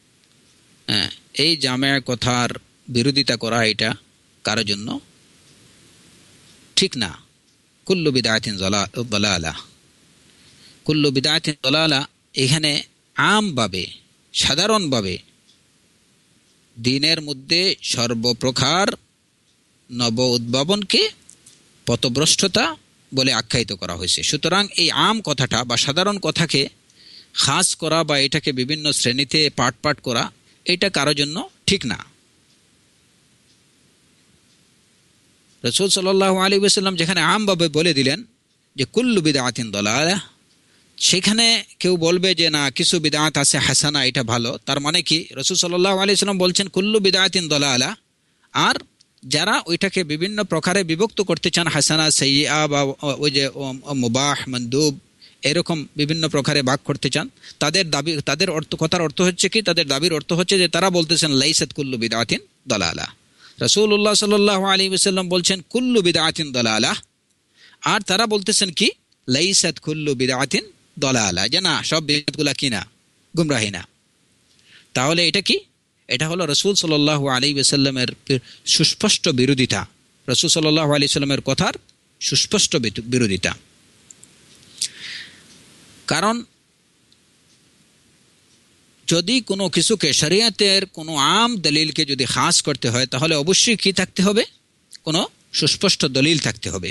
এই জামিআ কথার বিরোধিতা করা এটা কারোর জন্য ঠিক না। কুল্লু বিদআতিন দালালা, কুল্লু বিদআতিন দালালা এখানে আমভাবে সাধারণভাবে দ্বীনের মধ্যে সর্বপ্রকার নব উদ্ভাবনকে পথভ্রষ্টতা বলে আখ্যায়িত করা হয়েছে। সুতরাং এই আম কথাটা বা সাধারণ কথাকে খাস করা বা এটাকে বিভিন্ন শ্রেণীতে পাট করা এটা কারোর জন্য ঠিক না। রাসূল সাল্লাল্লাহু আলাইহি ওয়াসাল্লাম যেখানে আমভাবে বলে দিলেন যে কুল্লু বিদআতিন দালালাহ, সেখানে কেউ বলবে যে না কিছু বিদআত আছে হাসানা, এটা ভালো। তার মানে কি রাসূল সাল্লাল্লাহু আলাইহি ওয়াসাল্লাম বলছেন কুল্লু বিদআতিন দালালাহ, আর যারা ওইটাকে বিভিন্ন প্রকারে বিভক্ত করতে চান হাসানা সাইয়্যিআ বা ওই যে মুবাহ মানদুব এরকম বিভিন্ন প্রকারে ভাগ করতে চান, তাদের দাবি তাদের কথার অর্থ হচ্ছে কি, তাদের দাবির অর্থ হচ্ছে যে তারা বলতেছেন লাইসাত কুল্লু বিদআতিন দালালাহ। রাসূলুল্লাহ সাল্লাল্লাহু আলাইহি ওয়াসাল্লাম বলছেন কুল্লু বিদআতিন দালালাহ, আর তারা বলতেছেন কি লাইসাত কুল্লু বিদআতিন দালালাহ, যে না সব বিদআতগুলা কি না, গুমরাহি না। তাহলে এটা কি? এটা হলো রাসূল সাল্লাল্লাহু আলাইহি ওয়াসাল্লামের সুস্পষ্ট বিরোধিতা, রাসূল সাল্লাল্লাহু আলাইহি ওয়াসাল্লামের কথার সুস্পষ্ট বিরোধিতা। কারণ যদি কোনো কিছুকে শরীয়তের কোনো আম দলিলকে যদি খাস করতে হয় তাহলে অবশ্যই কি থাকতে হবে, কোনো সুস্পষ্ট দলিল থাকতে হবে।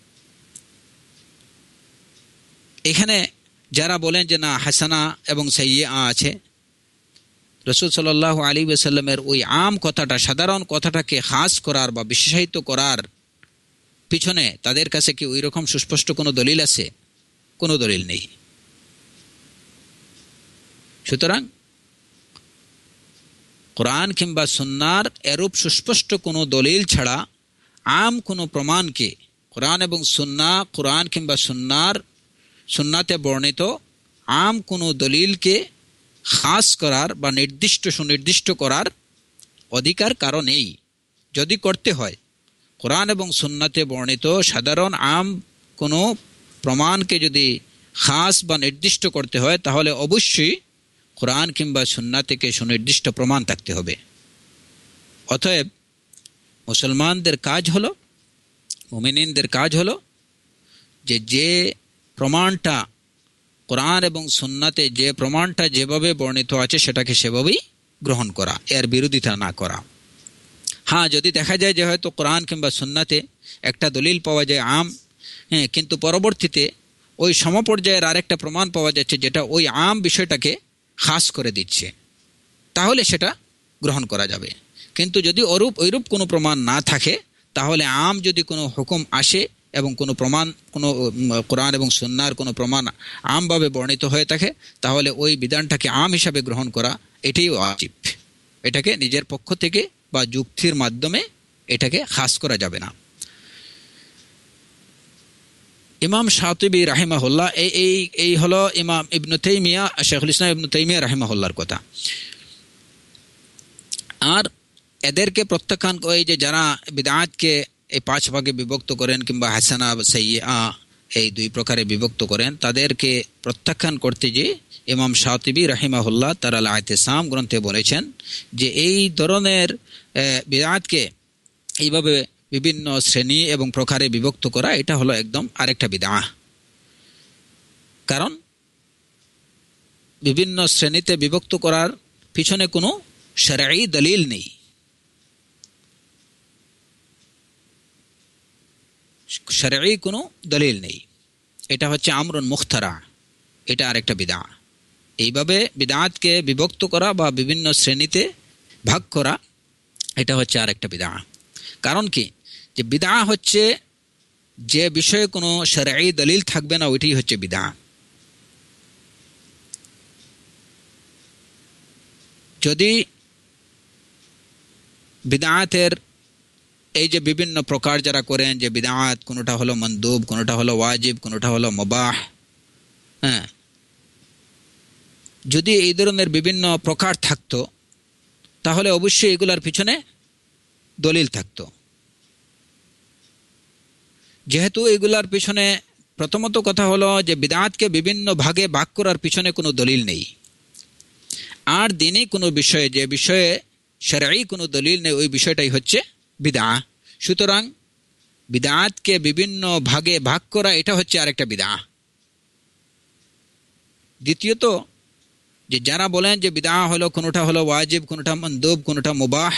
এখানে যারা বলেন যে না হাসানা এবং সাইয়্যিআ আছে, রাসূল সাল্লাল্লাহু আলাইহি ওয়াসাল্লামের ওই আম কথাটা সাধারণ কথাটাকে খাস করার বা বিশেষায়িত করার পিছনে তাদের কাছে কি ওই রকম সুস্পষ্ট কোনো দলিল আছে? কোনো দলিল নেই। সুতরাং কোরআন কিংবা সুন্নাহর এরূপ সুস্পষ্ট কোনো দলিল ছাড়া আম কোনো প্রমাণকে কোরআন এবং সুন্নাহ, কোরআন কিংবা সুন্নাতে বর্ণিত আম কোনো দলিলকে খাস করার বা সুনির্দিষ্ট করার অধিকার কারো নেই। যদি করতে হয় কোরআন এবং সুন্নাতে বর্ণিত সাধারণ আম কোনো প্রমাণকে যদি খাস বা নির্দিষ্ট করতে হয় তাহলে অবশ্যই কোরআন কিংবা সুন্নাহ থেকে সুনির্দিষ্ট প্রমাণ থাকতে হবে। অতএব মুসলমানদের কাজ হলো, মুমিনিনদের কাজ হলো যে প্রমাণটা কোরআন এবং সুন্নাতে যে প্রমাণটা যেভাবে বর্ণিত আছে সেটাকে সেভাবেই গ্রহণ করা, এর বিরোধিতা না করা। হ্যাঁ, যদি দেখা যায় যে হয়তো কোরআন কিংবা সুন্নাতে একটা দলিল পাওয়া যায় আম, কিন্তু পরবর্তীতে ওই সমপর্যায়ের আরেকটা প্রমাণ পাওয়া যাচ্ছে যেটা ওই আম বিষয়টাকে খাস করে দিচ্ছে, তাহলে সেটা গ্রহণ করা যাবে। কিন্তু যদি ওইরূপ কোনো প্রমাণ না থাকে, তাহলে আম যদি কোনো হুকুম আসে এবং কোনো প্রমাণ, কোনো কোরআন এবং সুন্নাহর কোনো প্রমাণ আমভাবে বর্ণিত হয়ে থাকে, তাহলে ওই বিধানটাকে আম হিসাবে গ্রহণ করা এটাই ওয়াজিব। এটাকে নিজের পক্ষ থেকে বা যুক্তির মাধ্যমে এটাকে খাস করা যাবে না। ইমাম শাতিবী রাহিমাহুল্লাহ, এই হলো ইমাম ইবনে তাইমিয়া, শেখুল ইসলাম ইবনে তাইমিয়া রাহিমাহুল্লাহর কথা। আর এদেরকে প্রত্যাখ্যান, এই যে যারা বিদআতকে এই 5 ভাগে বিভক্ত করেন কিংবা হাসানা বা সাইয়্যিআ এই 2 প্রকারে বিভক্ত করেন, তাদেরকে প্রত্যাখ্যান করতে যে ইমাম শাতিবী রাহিমাহুল্লাহ তার আল ইতিসাম গ্রন্থে বলেছেন যে এই ধরনের বিদআতকে এইভাবে বিভিন্ন শ্রেণী এবং প্রকারে বিভক্ত করা, এটা হলো একদম আরেকটা বিদআহ। কারণ বিভিন্ন শ্রেণীতে বিভক্ত করার পিছনে কোনো শরঈ দলিল নেই। শরঈ কোনো দলিল নেই, এটা হচ্ছে আমরুন মুখতারা, এটা আরেকটা বিদআহ। এইভাবে বিদআতকে বিভক্ত করা বা বিভিন্ন শ্রেণীতে ভাগ করা, এটা হচ্ছে আরেকটা বিদআহ। কারণ কি, যে বিদআহ হচ্ছে যে বিষয়ে কোনো শরঈ দলিল থাকবে না, ওইটাই হচ্ছে বিদআহ। যদি বিদআতের এই যে বিভিন্ন প্রকার যারা করেন, যে বিদআত কোনোটা হলো মন্দুব, কোনোটা হলো ওয়াজিব, কোনোটা হলো মুবাহ, হ্যাঁ, যদি এই ধরনের বিভিন্ন প্রকার থাকতো, তাহলে অবশ্যই এগুলার পিছনে দলিল থাকতো। যেহেতু এগুলার পিছনে প্রথমত কথা হলো যে বিদআতকে বিভিন্ন ভাগে ভাগ করার পিছনে কোনো দলিল নেই, আর দ্বীনি কোনো বিষয়ে যে বিষয়ে শরঈ কোনো দলিল নেই, ওই বিষয়টাই হচ্ছে বিদআহ। সুতরাং বিদআতকে বিভিন্ন ভাগে ভাগ করা, এটা হচ্ছে আরেকটা বিদআহ। দ্বিতীয়ত, যে যারা বলেন যে বিদআহ হলো কোনোটা হলো ওয়াজিব, কোনোটা মন্দুব, কোনোটা মুবাহ,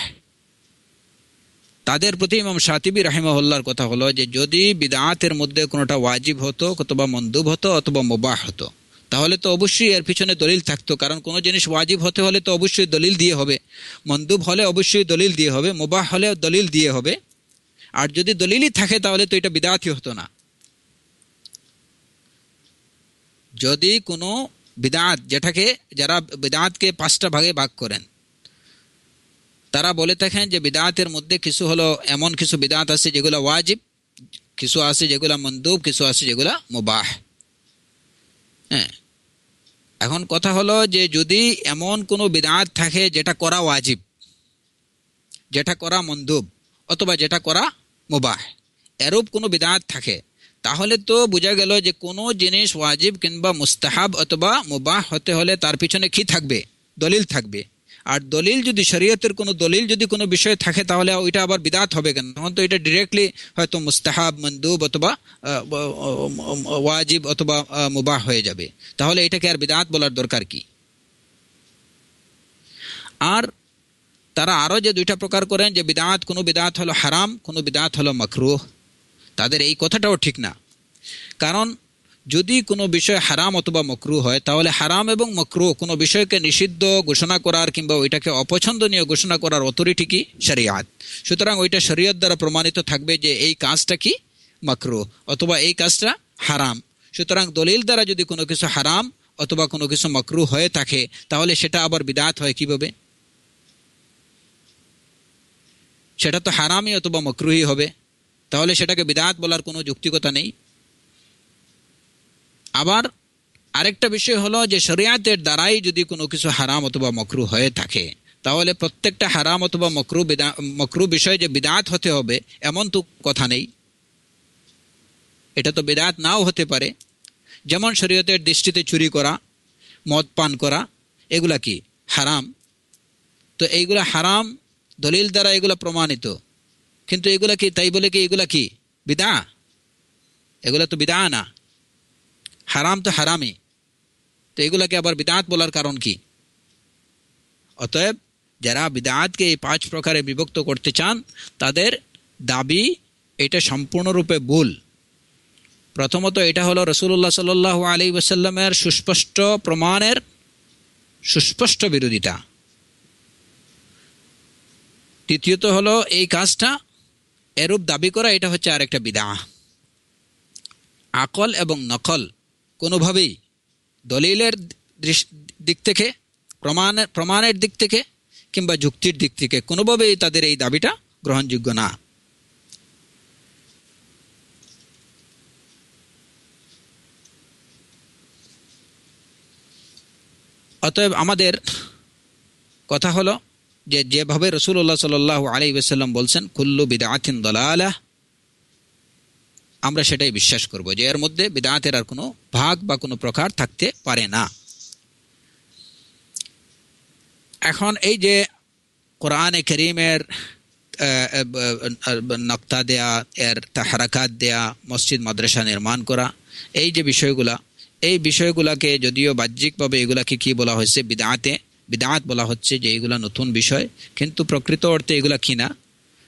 তাদের প্রতি ইমাম শাতিবী রাহিমাহুল্লাহর কথা হলো যে যদি বিদআতের মধ্যে কোনোটা ওয়াজিব হতো, অথবা মন্দুব হতো, অথবা মুবাহ হতো, তাহলে তো অবশ্যই এর পিছনে দলিল থাকতো। কারণ কোনো জিনিস ওয়াজিব হতে হলে তো অবশ্যই দলিল দিয়ে হবে, মন্দুব হলে অবশ্যই দলিল দিয়ে হবে, মুবাহ হলে দলিল দিয়ে হবে। আর যদি দলিলই থাকে তাহলে তো এটা বিদআতই হতো না। যদি কোনো বিদআত, যেটাকে যারা বিদআতকে 5টা ভাগে ভাগ করেন, তারা বলে থাকেন যে বিদআতের মধ্যে কিছু হলো এমন কিছু বিদআত আছে যেগুলো ওয়াজিব, কিছু আছে যেগুলো মন্দুব, কিছু আছে যেগুলো মুবাহ। হ্যাঁ, এখন কথা হলো যে যদি এমন কোনো বিদআত থাকে যেটা করা ওয়াজিব, যেটা করা মন্দুব, অথবা যেটা করা মুবাহ, এরূপ কোনো বিদআত থাকে, তাহলে তো বোঝা গেল যে কোনো জিনিস ওয়াজিব কিংবা মুস্তাহাব অথবা মুবাহ হতে হলে তার পিছনে কি থাকবে? দলিল থাকবে। আর দলিল যদি শরীয়তের কোনো দলিল যদি কোনো বিষয় থাকে, তাহলে ওইটা আবার বিদআত হবে কেন? তখন তো এটা ডিরেক্টলি হয়তো মুস্তাহাব, মন্দুব অথবা ওয়াজিব অথবা মুবাহ হয়ে যাবে। তাহলে এটাকে আর বিদআত বলার দরকার কি? আর তারা আরও যে 2টা প্রকার করেন, যে বিদআত, কোনো বিদআত হলো হারাম, কোনো বিদআত হলো মাকরুহ, তাদের এই কথাটাও ঠিক না। কারণ যদি কোনো বিষয় হারাম অথবা মাকরুহ হয়, তাহলে হারাম এবং মাকরুহ কোনো বিষয়কে নিষিদ্ধ ঘোষণা করার কিংবা ওইটাকে অপছন্দনীয় ঘোষণা করার অথরিটি কি? শরিয়াত। সুতরাং ওইটা শরিয়ত দ্বারা প্রমাণিত থাকবে যে এই কাজটা কি? মাকরুহ, অথবা এই কাজটা হারাম। সুতরাং দলিল দ্বারা যদি কোনো কিছু হারাম অথবা কোনো কিছু মাকরুহ হয়ে থাকে, তাহলে সেটা আবার বিদআত হয় কিভাবে? সেটা তো হারামই অথবা মাকরুহই হবে, তাহলে সেটাকে বিদআত বলার কোনো যৌক্তিকতা নেই। আবার আরেকটা বিষয় হলো যে শরিয়াতের দ্বারাই যদি কোনো কিছু হারাম অথবা মাকরুহ হয়ে থাকে, তাহলে প্রত্যেকটা হারাম অথবা মাকরুহ বিষয় যে বিদআত হতে হবে এমন তো কথা নেই। এটা তো বিদআত নাও হতে পারে। যেমন শরিয়তের দৃষ্টিতে চুরি করা, মদ পান করা, এগুলা কি? হারাম। তো এইগুলা হারাম, দলিল দ্বারা এগুলা প্রমাণিত, কিন্তু এগুলা কি তাই বলে কি এগুলা কি বিদআহ? এগুলা তো বিদআহ না, হারাম তো হারামই। তো এগুলাকে আবার বিদআত বলার কারণ কি? অতএব যারা বিদআতকে এই 5 প্রকারে বিভক্ত করতে চান, তাদের দাবি এটা সম্পূর্ণরূপে ভুল। প্রথমত এটা হলো রাসূলুল্লাহ সাল্লাল্লাহু আলাইহি ওয়াসাল্লামের সুস্পষ্ট প্রমাণের সুস্পষ্ট বিরোধিতা। তৃতীয়ত হলো এই কাজটা এরূপ দাবি করা, এটা হচ্ছে আরেকটা বিদআহ। আকল এবং নকল কোনোভাবেই দলিলের দিক থেকে, প্রমাণের দিক থেকে কিংবা যুক্তির দিক থেকে কোনোভাবেই তাদের এই দাবিটা গ্রহণযোগ্য না। অতএব আমাদের কথা হলো যে যেভাবে রাসূলুল্লাহ সাল্লাল্লাহু আলাইহি ওয়াসাল্লাম বলছেন কুল্লু বিদআতিন দালালাহ, আমরা সেটাই বিশ্বাস করব যে এর মধ্যে বিদআতের আর কোনো ভাগ বা কোনো প্রকার থাকতে পারে না। এখন এই যে কোরআনে কারীমের নকতা দেয়া, এর তাহরাকাত দেয়া, মসজিদ মাদ্রাসা নির্মাণ করা, এই যে বিষয়গুলা, এই বিষয়গুলাকে যদিও বাহ্যিকভাবে এগুলাকে কি বলা হয়েছে, বিদআত বলা হচ্ছে, যে এগুলা নতুন বিষয়, কিন্তু প্রকৃত অর্থে এগুলা কি না,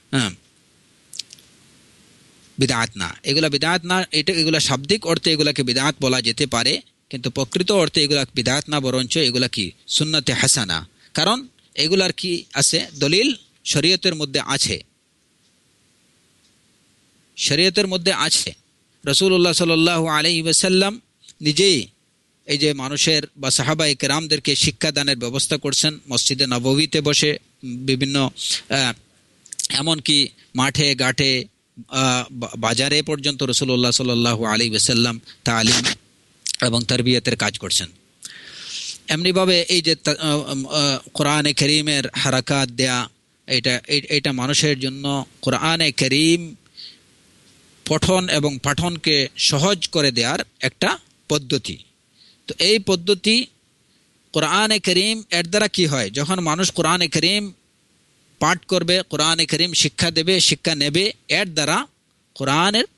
বিদআত না। এগুলা বিদআত না, এগুলা শাব্দিক অর্থে এগুলাকে বিদআত বলা যেতে পারে, কিন্তু প্রকৃত অর্থে এগুলা বিদআত না, বরঞ্চ এগুলা কি সুন্নতে হাসানা। কারণ এগুলার কি আছে, দলিল শরীয়তের মধ্যে আছে, শরীয়তের মধ্যে আছে। রাসূলুল্লাহ সাল্লাল্লাহু আলাইহি ওয়াসাল্লাম নিজেই এই যে মানুষের বা সাহাবায়ে কেরামদেরকে শিক্ষাদানের ব্যবস্থা করছেন মসজিদে নববীতে বসে, বিভিন্ন এমনকি মাঠে ঘাটে বাজারে পর্যন্ত রাসূলুল্লাহ সাল্লাল্লাহু আলাইহি ওয়াসাল্লাম তালিম এবং তারবিয়াতের কাজ করছেন। এমনিভাবে এই যে কোরআনে কারীমের হারাকাত দেয়া, এটা মানুষের জন্য কোরআনে কারীম পঠন এবং পাঠনকে সহজ করে দেওয়ার একটা পদ্ধতি। তো এই পদ্ধতি কোরআনে কারীম এর দ্বারা কি হয়, যখন মানুষ কোরআনে কারীম পাঠ করবে, কোরআনে কারীম শিক্ষা নেবে, এর দ্বারা কোরআনের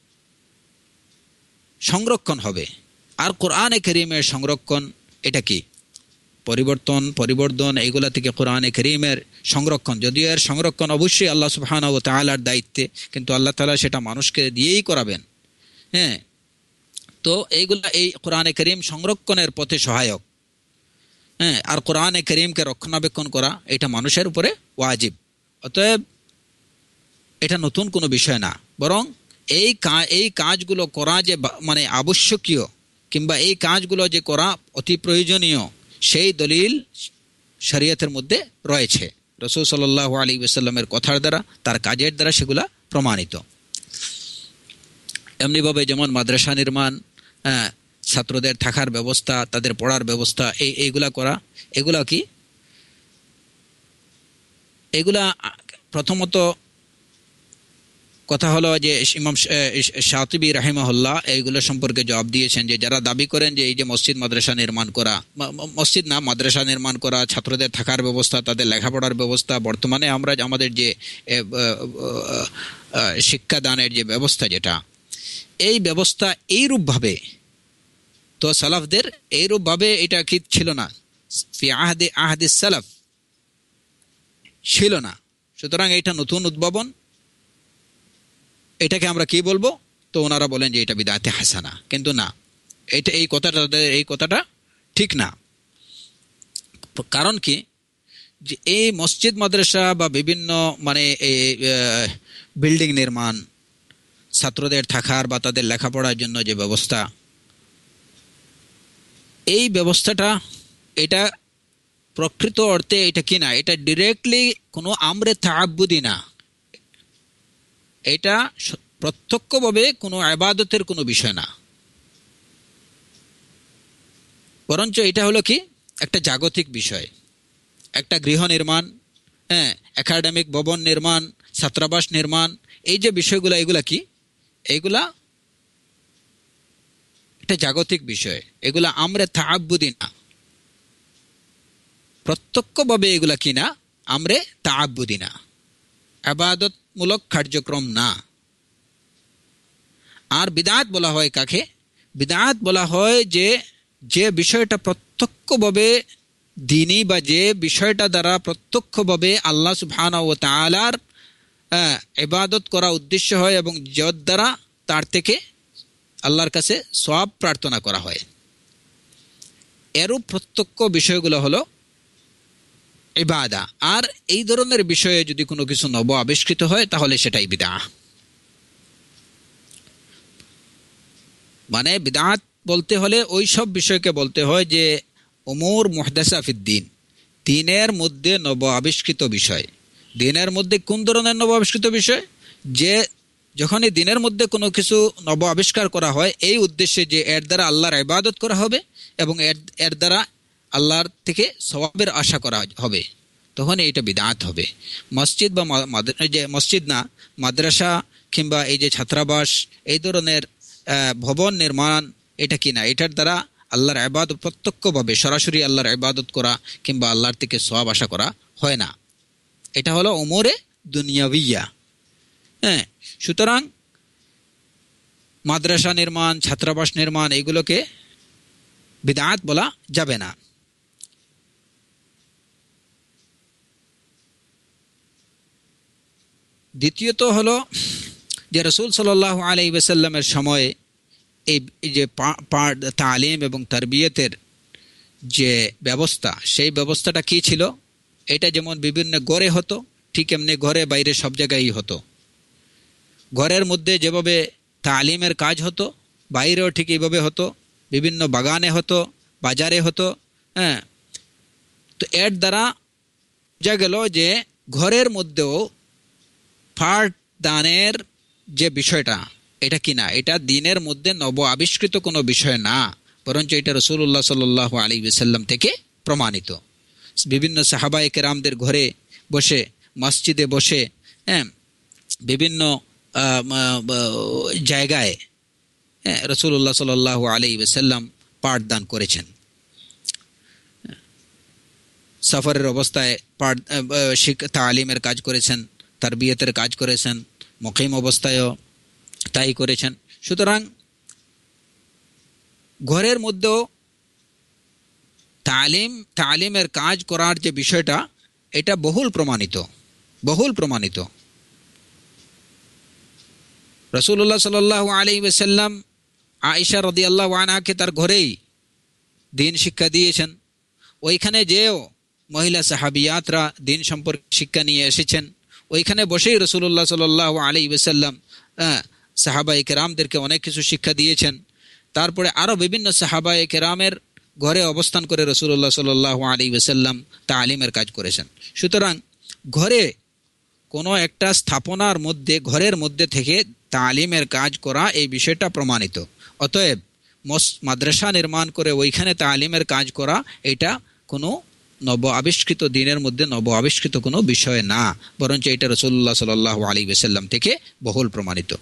সংরক্ষণ হবে। আর কোরআনে কারীমের সংরক্ষণ এটা কি, পরিবর্তন এইগুলা থেকে কোরআনে কারীমের সংরক্ষণ, যদিও এর সংরক্ষণ অবশ্যই আল্লাহ সুবহানাহু ওয়া তাআলার দায়িত্বে, কিন্তু আল্লাহ তাআলা সেটা মানুষকে দিয়েই করাবেন। হ্যাঁ, তো এইগুলা এই কোরআনে কারীম সংরক্ষণের পথে সহায়ক। হ্যাঁ, আর কোরআনে কারীমকে রক্ষণাবেক্ষণ করা এটা মানুষের উপরে ওয়াজিব। অতএব এটা নতুন কোনো বিষয় না, বরং এই কাজগুলো করা যে মানে আবশ্যকীয়, কিংবা এই কাজগুলো যে করা অতি প্রয়োজনীয়, সেই দলিল শরীয়তের মধ্যে রয়েছে। রাসূল সাল্লাল্লাহু আলাইহি ওয়াসাল্লামের কথার দ্বারা, তার কাজের দ্বারা সেগুলা প্রমাণিত। এমনিভাবে যেমন মাদ্রাসা নির্মাণ, ছাত্রদের থাকার ব্যবস্থা, তাদের পড়ার ব্যবস্থা, এইগুলা করা, এগুলা কি, এগুলা প্রথমত কথা হলো যে ইমাম শাতিবী রাহিমাহুল্লাহ এইগুলো সম্পর্কে জবাব দিয়েছেন যে যারা দাবি করেন যে এই যে মসজিদ মাদ্রাসা নির্মাণ করা, মসজিদ না মাদ্রাসা নির্মাণ করা, ছাত্রদের থাকার ব্যবস্থা, তাদের লেখাপড়ার ব্যবস্থা, বর্তমানে আমরা আমাদের যে শিক্ষাদানের যে ব্যবস্থা, যেটা এই ব্যবস্থা এইরূপভাবে, তো সালাফদের এইরূপভাবে এটা কি ছিল না, ফি আহদে সালাফ ছিল না। সুতরাং এটা নতুন উদ্ভাবন, এটাকে আমরা কি বলবো? তো ওনারা বলেন যে এটা বিদআতে হাসানা, কিন্তু না, এই কথাটা ঠিক না। কারণ কি, যে এই মসজিদ মাদ্রাসা বা বিভিন্ন মানে বিল্ডিং নির্মাণ, ছাত্রদের থাকার বা তাদের লেখাপড়ার জন্য যে ব্যবস্থা, এই ব্যবস্থাটা এটা প্রকৃত অর্থে এটা কি না, এটা ডিরেক্টলি কোনো আমরে তাআব্বুদি না, এটা প্রত্যক্ষভাবে কোনো ইবাদতের কোনো বিষয় না, বরঞ্চ এটা হলো কি একটা জাগতিক বিষয়। একটা গৃহ নির্মাণ, হ্যাঁ, একাডেমিক ভবন নির্মাণ, ছাত্রাবাস নির্মাণ, এই যে বিষয়গুলো, এগুলা কি, এইগুলা এটা জাগতিক বিষয়, এগুলা আমরে তাআব্বুদি না, প্রত্যক্ষভাবে এগুলা কি না, আমরে তাআব্বুদি না, ইবাদতমূলক কার্যক্রম না। আর বিদআত বলা হয় কাকে? বিদআত বলা হয় যে বিষয়টা প্রত্যক্ষভাবে দ্বীনি, বা যে বিষয়টা দ্বারা প্রত্যক্ষভাবে আল্লাহ সুবহানাহু ওয়া তাআলার ইবাদত করা উদ্দেশ্য হয় এবং যদ দ্বারা তার থেকে আল্লাহর কাছে সওয়াব প্রার্থনা করা হয়। এরও প্রত্যক্ষ বিষয়গুলো হলো ইবাদা। আর এই ধরনের বিষয়ে যদি কোনো কিছু নব আবিষ্কৃত হয় তাহলে সেটাই বিদআহ। মানে বিদআত বলতে হলে ওই সব বিষয়কে বলতে হয় যে উমুর মুহদাসা ফিদ্দিন, দ্বীনের মধ্যে নব আবিষ্কৃত বিষয়। দ্বীনের মধ্যে কোন ধরনের নব আবিষ্কৃত বিষয়? যে যখনই দ্বীনের মধ্যে কোনো কিছু নব আবিষ্কার করা হয় এই উদ্দেশ্যে যে এর দ্বারা আল্লাহর ইবাদত করা হবে এবং এর দ্বারা আল্লাহর থেকে সওয়াবের আশা করা হবে, তখন এইটা বিদআত হবে। মসজিদ বা যে মসজিদ না, মাদ্রাসা কিংবা এই যে ছাত্রাবাস, এই ধরনের ভবন নির্মাণ, এটা কি না, এটার দ্বারা আল্লাহর ইবাদত প্রত্যক্ষভাবে সরাসরি আল্লাহর ইবাদত করা কিংবা আল্লাহর থেকে সওয়াব আশা করা হয় না। এটা হলো উমুরে দুনিয়াবিয়া। হ্যাঁ, সুতরাং মাদ্রাসা নির্মাণ, ছাত্রাবাস নির্মাণ, এগুলোকে বিদআত বলা যাবে না। দ্বিতীয়ত হলো যে রাসূল সাল্লাল্লাহু আলাইহি ওয়াসাল্লামের সময়ে এই যে তালিম এবং তারবিয়তের যে ব্যবস্থা, সেই ব্যবস্থাটা কি ছিল? এটা যেমন বিভিন্ন ঘরে হতো, ঠিক এমনি ঘরে বাইরে সব জায়গায়ই হতো। ঘরের মধ্যে যেভাবে তালিমের কাজ হতো, বাইরেও ঠিক এইভাবে হতো, বিভিন্ন বাগানে হতো, বাজারে হতো। হ্যাঁ, তো এর দ্বারা বোঝা গেল যে ঘরের মধ্যেও পাঠদানের যে বিষয়টা, এটা কি না, এটা দ্বীনের মধ্যে নব আবিষ্কৃত কোনো বিষয় না, বরঞ্চ এটা রাসূলুল্লাহ সাল্লাল্লাহু আলাইহি ওয়াসাল্লাম থেকে প্রমাণিত। বিভিন্ন সাহাবায়ে কেরামদের ঘরে বসে, মসজিদে বসে, হ্যাঁ, বিভিন্ন জায়গায় রাসূলুল্লাহ সাল্লাল্লাহু আলাইহি ওয়াসাল্লাম পাঠদান করেছেন। সফরের অবস্থায় তালিমের কাজ করেছেন, তারবিয়তের কাজ করেছেন, মুকিম অবস্থায়ও তাই করেছেন। সুতরাং ঘরের মধ্যেও তালিমের কাজ করার যে বিষয়টা, এটা বহুল প্রমাণিত। রাসূলুল্লাহ সাল্লাল্লাহু আলাইহি ওয়াসাল্লাম আয়েশা রাদিয়াল্লাহু আনহাকে তার ঘরেই দ্বীন শিক্ষা দিয়েছেন। ওইখানে যেও মহিলা সাহাবিয়াতরা দ্বীন সম্পর্কে শিক্ষা নিয়ে এসেছেন, ওইখানে বসেই রাসূলুল্লাহ সাল্লাল্লাহু আলাইহি ওয়াসাল্লাম সাহাবায়ে কেরামদেরকে অনেক কিছু শিক্ষা দিয়েছেন। তারপরে আরও বিভিন্ন সাহাবায়ে কেরামের ঘরে অবস্থান করে রাসূলুল্লাহ সাল্লাল্লাহু আলাইহি ওয়াসাল্লাম তালিমের কাজ করেছেন। সুতরাং ঘরে কোনো একটা স্থাপনার মধ্যে, ঘরের মধ্যে থেকে তালিমের কাজ করা, এই বিষয়টা প্রমাণিত। অতএব মাদ্রাসা নির্মাণ করে ওইখানে তালিমের কাজ করা, এটা কোনো নব আবিষ্কৃত, দ্বীনের মধ্যে নব আবিষ্কৃত কোনো বিষয় না, বরঞ্চ এটা রাসূলুল্লাহ সাল্লাল্লাহু আলাইহি ওয়াসাল্লাম থেকে বহুল প্রমাণিত।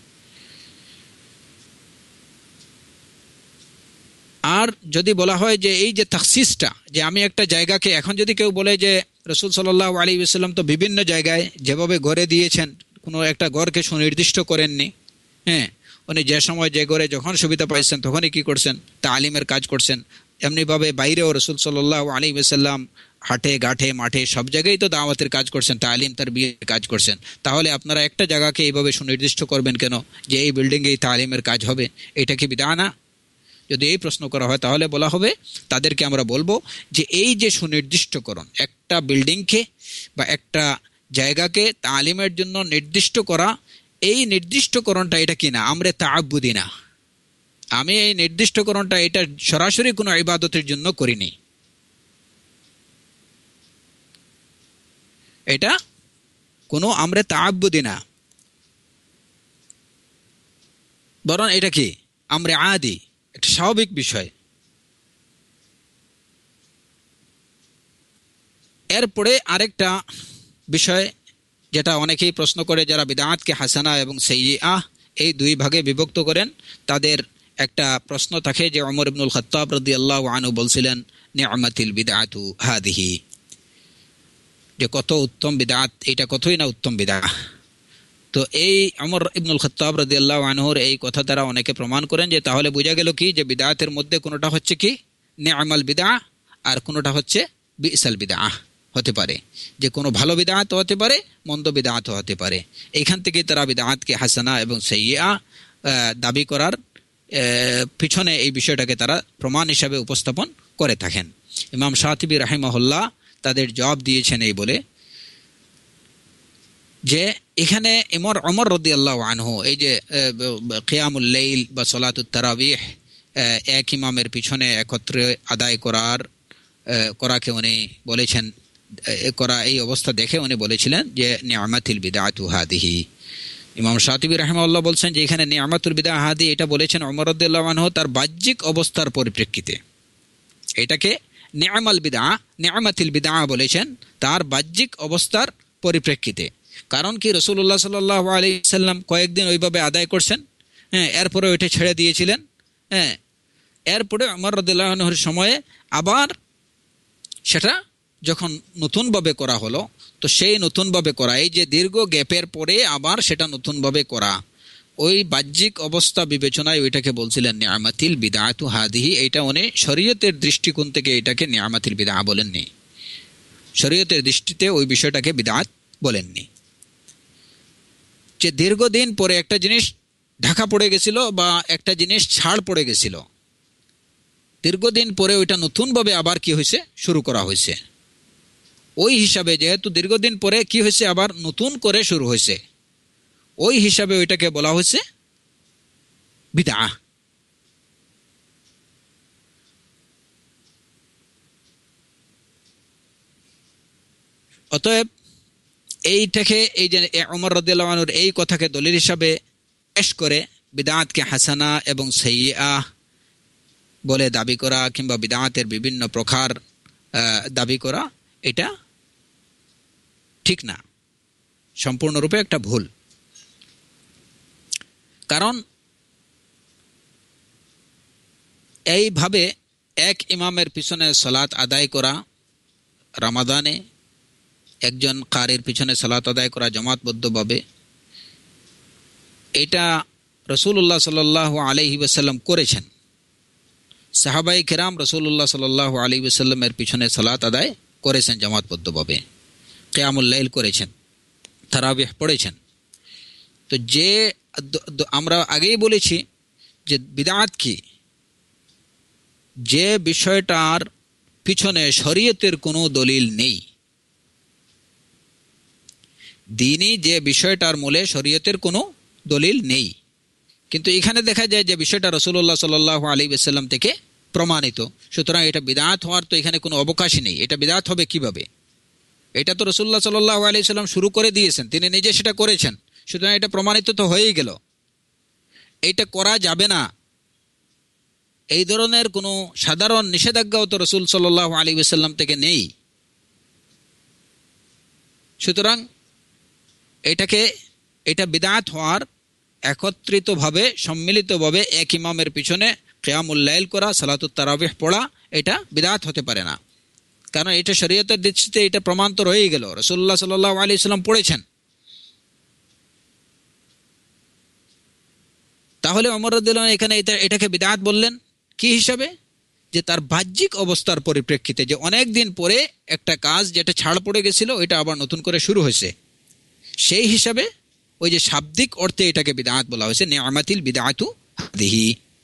আর যদি বলা হয় যে এই যে তাখসিসটা, যে আমি একটা জায়গাকে, এখন যদি কেউ বলে যে রাসূল সাল্লাল্লাহু আলাইহি ওয়াসাল্লাম তো বিভিন্ন জায়গায় যেভাবে ঘরে দিয়েছেন, কোনো একটা ঘরকে সুনির্দিষ্ট করেননি। হ্যাঁ, উনি যে সময় যে ঘরে যখন সুবিধা পাইছেন তখনই কি করছেন, তালিমের কাজ করছেন। এমনিভাবে বাইরেও রাসূল সাল্লাল্লাহু আলাইহি ওয়াসাল্লাম হাটে ঘাটে মাঠে সব জায়গায় তো দাওয়াতের কাজ করছেন, তালিম তারবিয়তের কাজ করছেন। তাহলে আপনারা একটা জায়গাকে এইভাবে সুনির্দিষ্ট করবেন কেন যে এই বিল্ডিংয়ে এই তালিমের কাজ হবে? এটা কি বিদআত না? যদি এই প্রশ্ন করা হয় তাহলে বলা হবে, তাদেরকে আমরা বলবো যে এই যে সুনির্দিষ্টকরণ, একটা বিল্ডিংকে বা একটা জায়গাকে তালিমের জন্য নির্দিষ্ট করা, এই নির্দিষ্টকরণটা এটা কি না, আমরা তাআব্বুদি না। আমি এই নির্দিষ্টকরণটা এটা সরাসরি কোনো ইবাদতের জন্য করিনি, এটা কোনো আমরা তাআব্বুদি না, বরং এটা কি আমরা আদি, একটা স্বাভাবিক বিষয়। এরপরে আরেকটা বিষয় যেটা অনেকেই প্রশ্ন করে, যারা বিদআতকে হাসানা এবং সাইয়্যিআহ এই দুই ভাগে বিভক্ত করেন, তাদের একটা প্রশ্ন থাকে যে ওমর ইবনুল খাত্তাব রাদিয়াল্লাহু আনহু বলছিলেন নি'মাতিল বিদআতু হাদিহি, যে কত উত্তম বিদআত, এটা কতই না উত্তম বিদআত। তো এই ওমর ইবনুল খাত্তাব রাদিয়াল্লাহু আনহুর এই কথা দ্বারা অনেকে প্রমাণ করেন যে তাহলে বোঝা গেল কি, যে বিদআতের মধ্যে কোনোটা হচ্ছে কি নি'মাল বিদআহ আর কোনোটা হচ্ছে বিসাল বিদআহ হতে পারে, যে কোনো ভালো বিদআত হতে পারে, মন্দ বিদআত হতে পারে। এইখান থেকে তারা বিদআতকে হাসানা এবং সাইয়্যিআহ দাবি করার পিছনে এই বিষয়টাকে তারা প্রমাণ হিসাবে উপস্থাপন করে থাকেন। ইমাম শাতিবী রাহিমাহুল্লাহ তাদের জবাব দিয়েছেন এই বলে যে এখানে ওমর রাদিয়াল্লাহু আনহু এই যে কিয়ামুল লাইল বা সালাতুত তারাবিহ এক ইমামের পিছনে একত্রে আদায় করাকে উনি বলেছেন, করা এই অবস্থা দেখে উনি বলেছিলেন যে নি'মাতুল বিদআতু হাদিহি। ইমাম শাতিবী রাহিমাহুল্লাহ বলছেন যে এখানে নি'মাতুল বিদআ হাদি এটা বলেছেন ওমর রাদিয়াল্লাহু আনহু তার বাহ্যিক অবস্থার পরিপ্রেক্ষিতে। এটাকে নি'মাতুল বিদআ বলেছেন তার বাহ্যিক অবস্থার পরিপ্রেক্ষিতে। কারণ কি, রাসূলুল্লাহ সাল্লাল্লাহু আলাইহি ওয়াসাল্লাম কয়েকদিন ওইভাবে আদায় করছেন, এরপরে ওইটা ছেড়ে দিয়েছিলেন। এরপরে ওমর রাদিয়াল্লাহু আনহুর সময়ে আবার সেটা যখন নতুনভাবে করা হলো, তো সেই নতুনভাবে করা, এই যে দীর্ঘ গ্যাপের পরে আবার সেটা নতুনভাবে করা, ওই বাহ্যিক অবস্থা বিবেচনায় ওইটাকে বলছিলেন নি'মাতুল বিদআতু হাদিহি। এইটা উনি শরীয়তের দৃষ্টিকোণ থেকে এটাকে নি'মাতুল বিদআ বলেননি, শরীয়তের দৃষ্টিতে ওই বিষয়টাকে বিদআত বলেননি। যে দীর্ঘদিন পরে একটা জিনিস ঢাকা পড়ে গেছিল বা একটা জিনিস ছাড় পড়ে গেছিল, দীর্ঘদিন পরে ওইটা নতুনভাবে আবার কি হয়েছে, শুরু করা হয়েছে। ওই হিসাবে যেহেতু দীর্ঘদিন পরে কি হয়েছে, আবার নতুন করে শুরু হয়েছে, ওই হিসাবে ওইটাকে বলা হয়েছে বিদআ। অতএব এইটাকে এই যে ওমর রাদিয়াল্লাহু আনহুর এই কথাকে দলিল হিসাবে পেশ করে বিদআতকে হাসানা এবং সাইয়্যিআ বলে দাবি করা কিংবা বিদআতের বিভিন্ন প্রকার দাবি করা, এটা ঠিক না, সম্পূর্ণরূপে একটা ভুল। কারণ এইভাবে এক ইমামের পিছনে সালাত আদায় করা, রমাদানে একজন কারির পিছনে সালাত আদায় করা জামাতবদ্ধভাবে, এটা রাসূলুল্লাহ সাল্লাল্লাহু আলাইহি ওয়াসাল্লাম করেছেন। সাহাবায়ে কেরাম রাসূলুল্লাহ সাল্লাল্লাহু আলাইহি ওয়াসাল্লামের পিছনে সালাত আদায় করেছেন জামাতবদ্ধভাবে, কিয়ামুল লাইল করেছেন, তারাবিহ পড়েছেন। তো যে আমরা আগেই বলেছি যে বিদআত কি, যে বিষয়টার পিছনে শরীয়তের কোনো দলিল নেই, দ্বীনি যে বিষয়টার মূলে শরীয়তের কোনো দলিল নেই, কিন্তু এখানে দেখা যায় যে বিষয়টা রাসূলুল্লাহ সাল্লাল্লাহু আলাইহি ওয়াসাল্লাম থেকে প্রমাণিত, সুতরাং এটা বিদআত হওয়ার তো এখানে কোনো অবকাশই নেই। এটা বিদআত হবে কিভাবে? এটা তো রাসূলুল্লাহ সাল্লাল্লাহু আলাইহি ওয়াসাল্লাম শুরু করে দিয়েছেন, তিনি নিজে সেটা করেছেন, সুতরাং এটা প্রমাণিত তো হয়েই গেল। এইটা করা যাবে না, এই ধরনের কোনো সাধারণ নিষেধাজ্ঞাও তো রাসূল সাল্লাল্লাহু আলাইহি ওয়াসাল্লাম থেকে নেই। সুতরাং এটা বিদআত হওয়ার একত্রিতভাবে সম্মিলিতভাবে এক ইমামের পিছনে কিয়ামুল লাইল করা, সালাতুত তারাবিহ পড়া, এটা বিদআত হতে পারে না। কারণ এটা শরীয়তের দৃষ্টিতে এটা প্রমাণ তো রয়েই গেল, রাসূলুল্লাহ সাল্লাল্লাহু আলাইহি ওয়াসাল্লাম পড়েছেন। তাহলে ওমর রাদিয়াল্লাহু আনহু এখানে এটাকে বিদআত বললেন কি হিসাবে? যে তার বাহ্যিক অবস্থার পরিপ্রেক্ষিতে, যে অনেক দিন পরে একটা কাজ যেটা ছাড় পড়ে গেছিল এটা আবার নতুন করে শুরু হয়েছে, সেই হিসাবে ওই যে শাব্দিক অর্থে এটাকে বিদআত বলা হয়েছে, নি'মাতুল বিদআতু হাদিহি।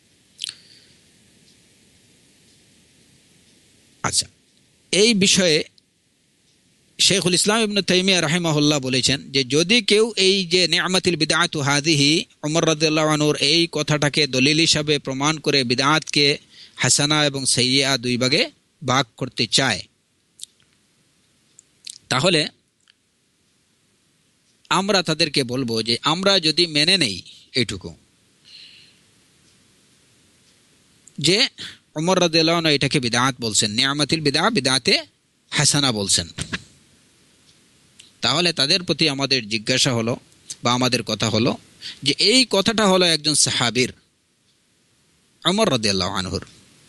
আচ্ছা, এই বিষয়ে শেখুল ইসলাম ইবনে তাইমিয়া রাহিমাহুল্লাহ বলেছেন যে যদি কেউ এই যে নি'মাতুল বিদআতু হাদিহি ওমর রাদিয়াল্লাহু আনহুর এই কথাটাকে দলিল হিসাবে প্রমাণ করে বিদআতকে হাসানা এবং সাইয়্যিআ দুই ভাগে ভাগ করতে চায়, তাহলে আমরা তাদেরকে বলবো যে আমরা যদি মেনে নেই এইটুকু যে ওমর রাদিয়াল্লাহু আনহু এটাকে বিদআত বলছেন, নি'মাতুল বিদআ বিদআতে হাসানা বলছেন, তাহলে তাদের প্রতি আমাদের জিজ্ঞাসা হলো বা আমাদের কথা হলো যে এই কথাটা হলো একজন সাহাবীর, ওমর রাদিয়াল্লাহু আনহুর।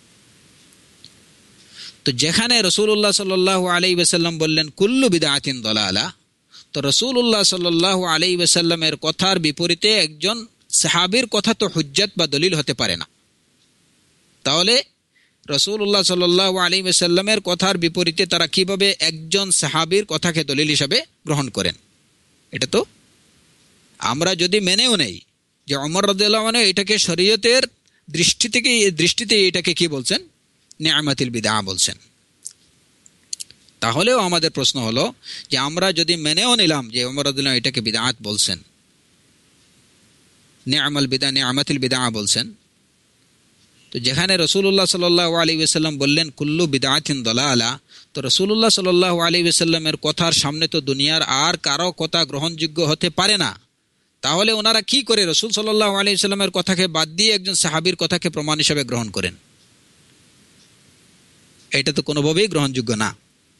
তো যেখানে রাসূলুল্লাহ সাল্লাল্লাহু আলাইহি ওয়াসাল্লাম বললেন কুল্লু বিদআতিন দালালা, তো রাসূলুল্লাহ সাল্লাল্লাহু আলাইহি ওয়াসাল্লামের কথার বিপরীতে একজন সাহাবীর কথা তো হুজ্জত বা দলিল হতে পারে না। তাহলে রাসূলুল্লাহ সাল্লাল্লাহু আলাইহি ওয়াসাল্লামের কথার বিপরীতে তারা কিভাবে একজন সাহাবীর কথাকে দলিল হিসাবে গ্রহণ করেন? এটা তো আমরা যদি মেনেও নেই যে ওমর রাদিয়াল্লাহু আনহু এটাকে শরীয়তের দৃষ্টিতে এটাকে কি বলছেন, নি'মাতিল বিদআ বলছেন। তাহলেও আমাদের প্রশ্ন হলো যে আমরা যদি মেনেও নিলাম যে ওমর রাদিয়াল্লাহু আনহু এটাকে বিদআত বলছেন, নি'মাতিল বিদআ বলছেন, তো যেখানে রাসূলুল্লাহ সাল্লাল্লাহু আলাইহি ওয়াসাল্লাম বললেন কুল্লু বিদআতিন দালালা, তো রাসূলুল্লাহ সাল্লাল্লাহু আলাইহি ওয়াসাল্লামের কথার সামনে তো দুনিয়ার আর কারো কথা গ্রহণযোগ্য হতে পারে না। তাহলে ওনারা কি করে রাসূল সাল্লাল্লাহু আলাইহি ওয়াসাল্লামের কথাকে বাদ দিয়ে একজন সাহাবীর কথাকে প্রমাণ হিসেবে গ্রহণ করেন? এটা তো কোনোভাবেই গ্রহণযোগ্য না।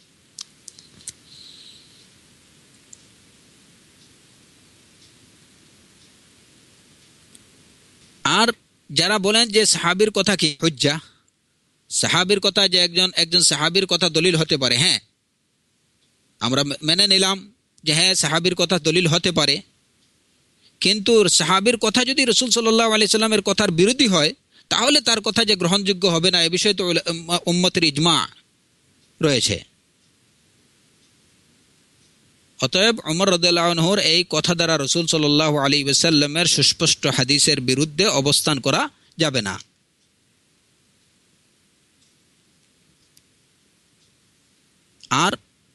আর যারা বলেন যে সাহাবীর কথা কি হুজ্জা, সাহাবীর কথা যে একজন সাহাবীর কথা দলিল হতে পারে, হ্যাঁ আমরা মেনে নিলাম যে হ্যাঁ সাহাবীর কথা দলিল হতে পারে, কিন্তু সাহাবীর কথা যদি রাসূল সাল্লাল্লাহু আলাইহি সাল্লামের কথার বিরোধী হয় তাহলে তার কথা যে গ্রহণযোগ্য হবে না, এ বিষয়ে তো উম্মতের ইজমা রয়েছে। অতএব ওমর রাদিয়াল্লাহু আনহুর এই কথা দ্বারা রাসূল সাল্লাল্লাহু আলাইহি ওয়াসাল্লামের সুস্পষ্ট হাদিসের বিরুদ্ধে অবস্থান করা যাবে না। আর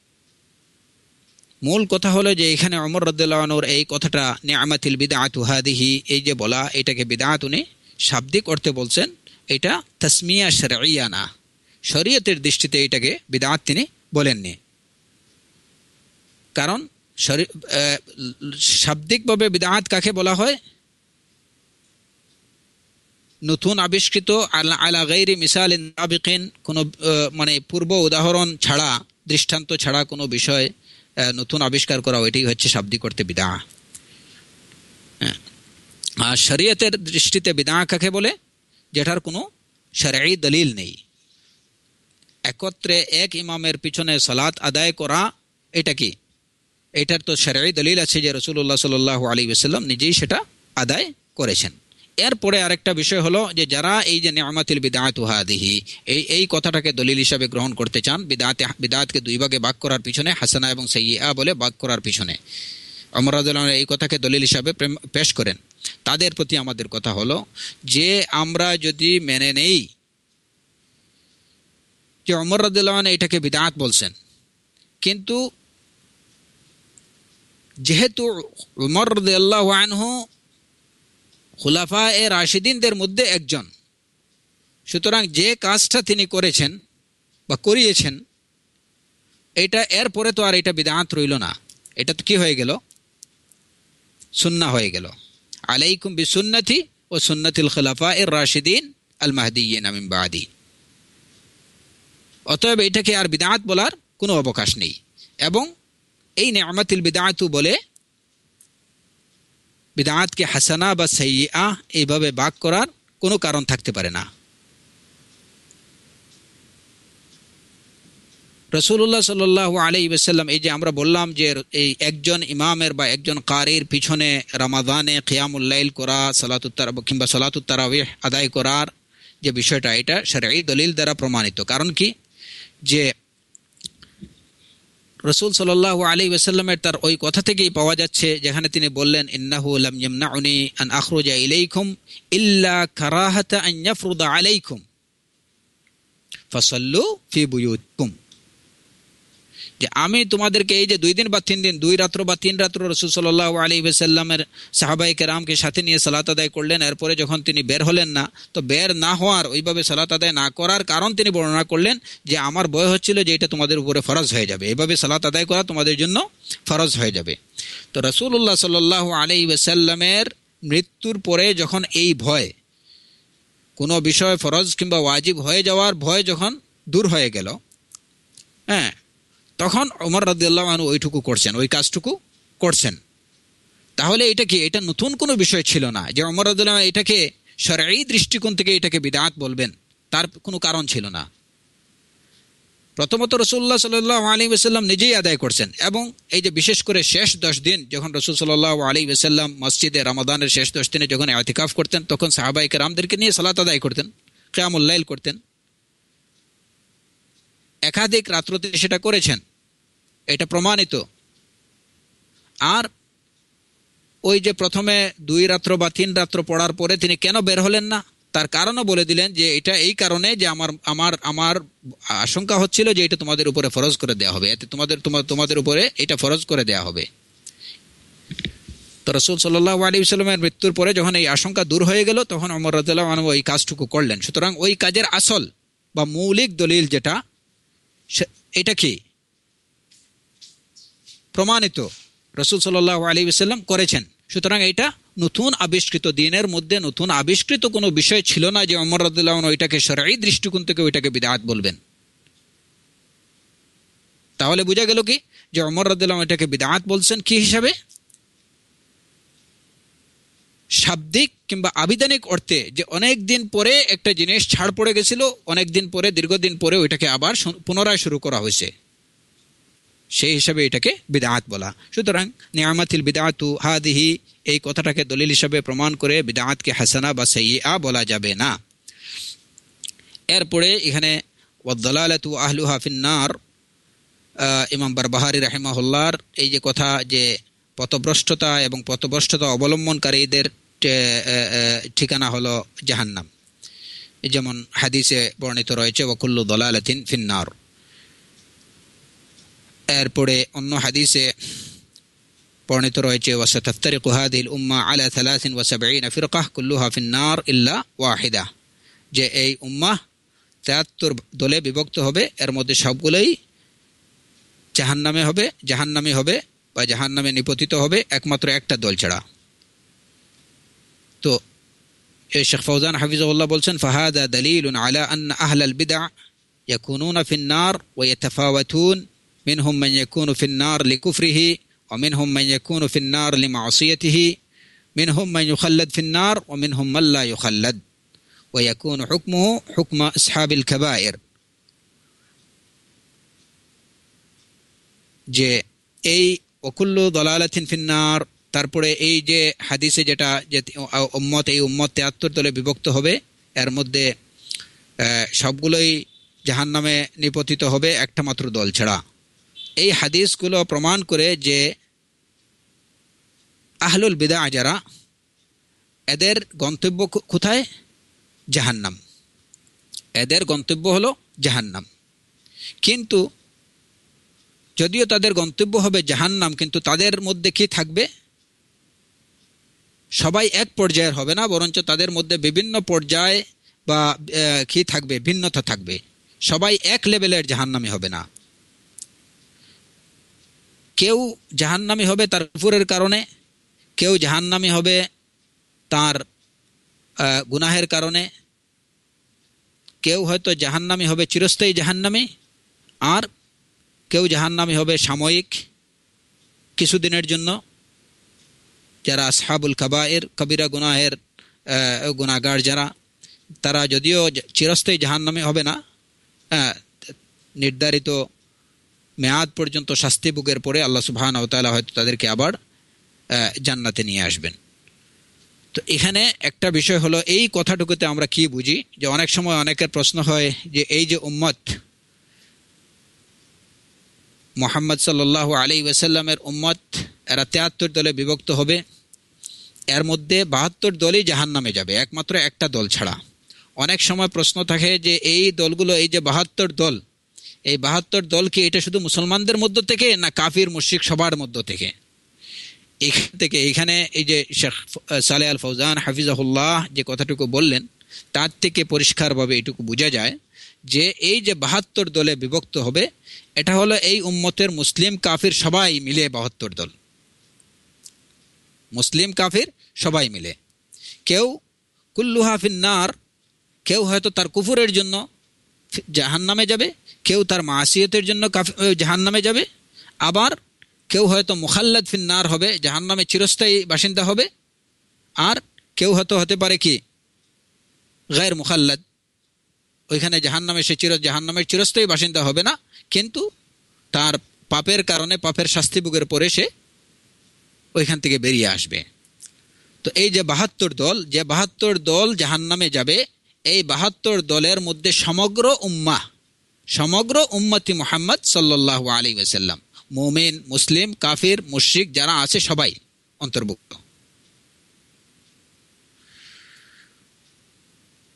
মূল কথা হলো যে এখানে ওমর রাদিয়াল্লাহু আনহুর এই কথাটা নি'মাতিল বিদআতু হাদিহি, এই যে বলা এটাকে বিদআত উনি শাব্দিক অর্থে বলছেন, এটা তাসমিয়া শারঈয়া না, শরীয়তের দৃষ্টিতে এটাকে বিদআত তিনি বলেননি। কারণ শাব্দিকভাবে বিদআত কাকে বলা হয়? নতুন আবিষ্কৃত আলা গায়রি মিসালিন সাবিকিন, কোনো মানে পূর্ব উদাহরণ ছাড়া, দৃষ্টান্ত ছাড়া কোনো বিষয় নতুন আবিষ্কার করা, এটাই হচ্ছে শাব্দিক অর্থে বিদআ। আর শরীয়তের দৃষ্টিতে বিদআ কাকে বলে? যেটার কোনো শরঈ দলিল নেই। একত্রে এক ইমামের পিছনে সালাত আদায় করা, এটা কি? এটার তো শরঈ দলিল আছে যে রাসূলুল্লাহ সাল্লাল্লাহু আলাইহি ওয়াসাল্লাম নিজেই সেটা আদায় করেছেন। এরপরে আরেকটা বিষয় হলো যে যারা এই যে নি'মাতিল বিদআতু হাদিহি এই কথাটাকে দলিল হিসাবে গ্রহণ করতে চান, বিদআতকে দুই ভাগে ভাগ করার পিছনে, হাসানা এবং সাইয়্যিআ বলে ভাগ করার পিছনে ওমর রাদিয়াল্লাহু আনহু এই কথাকে দলিল হিসাবে পেশ করেন, তাদের প্রতি আমাদের কথা হলো যে আমরা যদি মেনে নেই যে ওমর রাদিয়াল্লাহু আনহু এটাকে বিদআত বলছেন, কিন্তু যেহেতু ওমর রাদিয়াল্লাহু আনহু খুলাফায়ে রাশিদিনদের মধ্যে একজন, সুতরাং যে কাজটা তিনি করেছেন বা করিয়েছেন এটা এরপরে তো আর এটা বিদআত রইল না, এটা তো কি হয়ে গেল? সুন্নাহ হয়ে গেল। আলাইকুম বিসুন্নতি ও সুন্নাতিল খুলাফায়ে রাশিদিন আল মাহদিয়িন মিন বাদি। অতএব এটাকে আর বিদআত বলার কোনো অবকাশ নেই, এবং এই নি'মাতিল বিদআতু বলে বিদআতকে হাসানা বা সাইয়্যিআ এইভাবে ভাগ করার কোনো কারণ থাকতে পারে না। রাসূলুল্লাহ সাল্লাল্লাহু আলাইহি ওয়াসাল্লাম, এই যে আমরা বললাম যে এই একজন ইমামের বা একজন কারির পিছনে রমাদানে কিয়ামুল লাইল করা, সালাতুত তারাবিহ কিংবা সালাতুত তারাবিহ আদায় করার যে বিষয়টা, এটা শরঈ দলিল দ্বারা প্রমাণিত। কারণ কি? যে রাসূল সাল্লাল্লাহু আলাইহি ওয়াসাল্লামের তার ওই কথা থেকেই পাওয়া যাচ্ছে যেখানে তিনি বললেন ইন্নাহু লাম ইয়ামনাউনি আন আখরুজা ইলাইকুম ইল্লা কারাহাতা আন ইয়াফরুদা আলাইকুম ফাসাল্লু ফি বুয়ুতিকুম, যে আমি তোমাদেরকে এই যে 2 দিন বা 3 দিন, 2 রাত্র বা 3 রাত্র রাসূল সাল্লাল্লাহু আলাইহি ওয়াসাল্লামের সাহাবায়ে কেরামকে সাথে নিয়ে সালাত আদায় করলেন। এরপরে যখন তিনি বের হলেন না, তো বের না হওয়ার, ওইভাবে সালাত আদায় না করার কারণ তিনি বর্ণনা করলেন যে আমার ভয় হচ্ছিল যে এটা তোমাদের উপরে ফরজ হয়ে যাবে, এইভাবে সালাত আদায় করা তোমাদের জন্য ফরজ হয়ে যাবে। তো রাসূলুল্লাহ সাল্লাল্লাহু আলাইহি ওয়াসাল্লামের মৃত্যুর পরে যখন এই ভয়, কোনো বিষয় ফরজ কিংবা ওয়াজিব হয়ে যাওয়ার ভয় যখন দূর হয়ে গেল, হ্যাঁ, তখন ওমর রাদিয়াল্লাহু আনহু ওইটুকু করছেন, ওই কাজটুকু করছেন। তাহলে এটা কি? এটা নতুন কোনো বিষয় ছিল না যে ওমর রাদিয়াল্লাহু আনহু এটাকে শরঈ দৃষ্টিকোণ থেকে এটাকে বিদআত বলবেন, তার কোনো কারণ ছিল না। প্রথমত রাসূলুল্লাহ সাল্লাল্লাহু আলাইহি ওয়াসাল্লাম নিজেই আদায় করছেন, এবং এই যে বিশেষ করে শেষ 10 দিন যখন রাসূল সাল্লাল্লাহু আলাইহি ওয়াসাল্লাম মসজিদে রমাদানের শেষ 10 দিনে যখন ইতিকাফ করতেন, তখন সাহাবায়ে কেরামদেরকে নিয়ে সালাত আদায় করতেন, কিয়ামুল লাইল করতেন, একাধিক রাত্রতে সেটা করেছেন, এটা প্রমাণিত। আর ওই যে প্রথমে 2 রাত্র বা 3 রাত্র পড়ার পরে তিনি কেন বের হলেন না? তার কারণও বলে দিলেন যে এটা এই কারণে যে আমার আমার আমার আশঙ্কা হচ্ছিল যে এটা তোমাদের উপরে ফরজ করে দেওয়া হবে, এতে তোমাদের উপরে এটা ফরজ করে দেওয়া হবে। তো রাসূল সাল্লাল্লাহু আলাইহি ওয়াসাল্লামের মৃত্যুর পরে যখন এই আশঙ্কা দূর হয়ে গেল তখন ওমর রাদিয়াল্লাহু আনহু এই কাজটুকু করলেন। সুতরাং ওই কাজের আসল বা মৌলিক দলিল যেটা, এটা কি প্রমাণিত, রাসূল সাল্লাল্লাহু আলাইহি ওয়াসাল্লাম করেছেন। সুতরাং এটা নতুন আবিষ্কৃত, দিনের মধ্যে নতুন আবিষ্কৃত কোনো বিষয় ছিল না যে ওমর রাদিয়াল্লাহু আনহু ওইটাকে শরঈ দৃষ্টিকোণ থেকে ওইটাকে বিদআত বলবেন। তাহলে বোঝা গেল কি যে ওমর রাদিয়াল্লাহু আনহু এটাকে বিদআত বলছেন কি হিসাবে? শাব্দিক কিংবা আবিধানিক অর্থে, যে অনেক দিন পরে একটা জিনিস ছাড় পড়ে গেছিল, অনেক দিন পরে, দীর্ঘদিন পরে ওইটাকে আবার পুনরায় শুরু করা হয়েছে, সেই হিসাবে এটাকে বিদআত বলা। সুতরাং নিয়ামাতিল বিদআতু হাদিহি, এই কথাটাকে দলিল হিসাবে প্রমাণ করে বিদআতকে হাসানা বা সাইয়্যিআ বলা যাবে না। এরপরে এখানে ওয়াদ-দালালাতু আহলুহা ফিন-নার, ইমাম বারবাহারি রাহিমাহুল্লাহর এই যে কথা যে পথভ্রষ্টতা এবং পথভ্রষ্টতা অবলম্বনকারীদের ঠিকানা হলো জাহান্নাম, যেমন হাদিসে বর্ণিত রয়েছে ওয়াকুল্লু দালালাতিন ফিন-নার। এরপরে অন্য হাদিসে বর্ণিত রয়েছে ওয়াসাতাফতারিকু হাযিহিল উম্মাহ আলা 73 ফিরকাহ কুল্লুহা ফিন-নার ইল্লা ওয়াহিদা, যে এই উম্মাহ 73 দলে বিভক্ত হবে, এর মধ্যে সবগুলোই জাহান্নামী হবে বা জাহান্নামে নিপতিত হবে, একমাত্র একটা দল ছাড়া। তো এই শেখ ফৌজান হাফিজাহুল্লাহ বলছেন ফাহাদা দালিলুন আলা আন্না আহলাল বিদআ ইয়াকুনুনা ফিন-নার ওয়া ইয়াতাফাওয়াতুন, মিনহুম মান ইয়াকুনু ফিন-নার লিকুফরিহি ওয়া মিনহুম মান ইয়াকুনু ফিন-নার লিমাসিয়াতিহি, মিনহুম মান ইউখাল্লাদ ফিন-নার ওয়া মিনহুম মান লা ইউখাল্লাদ ওয়া ইয়াকুনু হুকমুহু হুকমা আসহাবিল কাবায়ের। যে এই ওয়াকুল্লু দালালাতিন ফিন-নার, তারপরে এই যে হাদিসে যেটা যে উম্মত, এই উম্মত 73 দলে বিভক্ত হবে, এর মধ্যে সবগুলোই জাহান্নামে নিপতিত হবে একটা মাত্র দল ছাড়া। এই হাদিসগুলো প্রমাণ করে যে আহলুল বিদআ যারা, এদের গন্তব্য কোথায়? জাহান্নাম, এদের গন্তব্য হলো জাহান্নাম। কিন্তু যদিও তাদের গন্তব্য হবে জাহান্নাম, কিন্তু তাদের মধ্যে কি থাকবে? সবাই এক পর্যায়ের হবে না, বরঞ্চ তাদের মধ্যে বিভিন্ন পর্যায় বা কি থাকবে, ভিন্নতা থাকবে। সবাই এক লেভেলের জাহান্নামী হবে না। কেউ জাহান্নামী হবে তার কুফরের কারণে, কেউ জাহান্নামী হবে তার গুনাহের কারণে, কেউ হয়তো জাহান্নামী হবে চিরস্থায়ী জাহান্নামী, আর কেউ জাহান্নামী হবে সাময়িক কিছুদিনের জন্য। যারা আসহাবুল কাবায়ের, কবিরা গুনাহের গুনাহগার যারা, তারা যদিও চিরস্থায়ী জাহান্নামী হবে না, নির্ধারিত মেয়াদ পর্যন্ত শাস্তি ভোগের পরে আল্লাহ সুবহানাহু ওয়া তাআলা হয়তো তাদেরকে আবার জান্নাতে নিয়ে আসবেন। তো এখানে একটা বিষয় হলো, এই কথাটুকুতে আমরা কি বুঝি? যে অনেক সময় অনেকের প্রশ্ন হয় যে এই যে উম্মত মুহাম্মদ সাল্লাল্লাহু আলাইহি ওয়াসাল্লামের উম্মত, এরা 73 দলে বিভক্ত হবে, এর মধ্যে 72 দলই জাহান্নামে যাবে, একমাত্র একটা দল ছাড়া। অনেক সময় প্রশ্ন থাকে যে এই দলগুলো, এই যে 72 দল, এই 72 দল কি এটা শুধু মুসলমানদের মধ্য থেকে না কাফির মুশরিক সবার মধ্য থেকে? এখানে এই যে শেখ সালেহ আল ফৌজান হাফিজাহুল্লাহ যে কথাটুকু বললেন, তার থেকে পরিষ্কারভাবে এটুকু বোঝা যায় যে এই যে 72 দলে বিভক্ত হবে, এটা হলো এই উম্মতের মুসলিম কাফির সবাই মিলে 72 দল, মুসলিম কাফির সবাই মিলে। কেউ কুল্লুহা ফিন-নার, কেউ হয়তো তার কুফরের জন্য জাহান্নামে যাবে, কেউ তার মাসিয়তের জন্য জাহান্নামে যাবে, আবার কেউ হয়তো মুখাল্লাদ ফিন-নার হবে, জাহান্নামে চিরস্থায়ী বাসিন্দা হবে, আর কেউ হয়তো হতে পারে কি গায়র মুখাল্লাদ, ওইখানে জাহান্নামে সে জাহান্নামের চিরস্থায়ী বাসিন্দা হবে না, কিন্তু তার পাপের কারণে, পাপের শাস্তি ভোগের পরে সে ওইখান থেকে বেরিয়ে আসবে। তো এই যে 72 দল, যে 72 দল জাহান্নামে যাবে, এই 72 দলের মধ্যে সমগ্র উম্মতি মুহাম্মদ সাল্লাল্লাহু আলাইহি ওয়াসাল্লাম, মুমিন, মুসলিম, কাফির, মুশরিক যারা আছে সবাই অন্তর্ভুক্ত।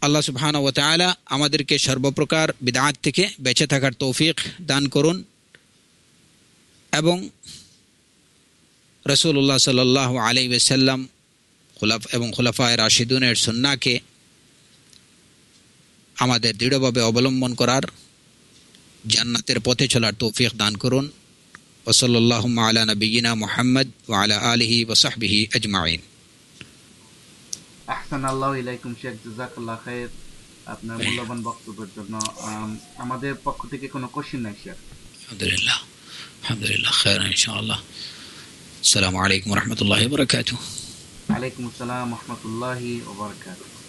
আল্লাহ সুবহানাহু ওয়া তাআলা আমাদেরকে সর্বপ্রকার বিদআত থেকে বেঁচে থাকার তৌফিক দান করুন এবং রাসূলুল্লাহ সাল্লাল্লাহু আলাইহি ওয়াসাল্লাম এবং খুলাফায়ে রাশিদুনের সুন্নাহকে আমাদের দৃঢ়ভাবে অবলম্বন করার, জান্নাতের পথে চলার তৌফিক দান করুন। ওয়া সাল্লাল্লাহু আলা নবিয়িনা মুহাম্মদ ওয়া আলা আলিহি ওয়া সাহবিহি আজমাইন। আহসানাল্লাহু ইলাইকুম শেখ, জাযাকাল্লাহ খাইর আপনার মূল্যবান বক্তব্যের জন্য। আমাদের পক্ষ থেকে কোনো কোশ্চেন নাই শেখ। আলহামদুলিল্লাহ খাইর ইনশাআল্লাহ। আসসালামু আলাইকুম ওয়া রাহমাতুল্লাহি ওয়া বারাকাতুহু। আলাইকুম আসসালাম ওয়া রাহমাতুল্লাহি ওয়া বারাকাতুহু।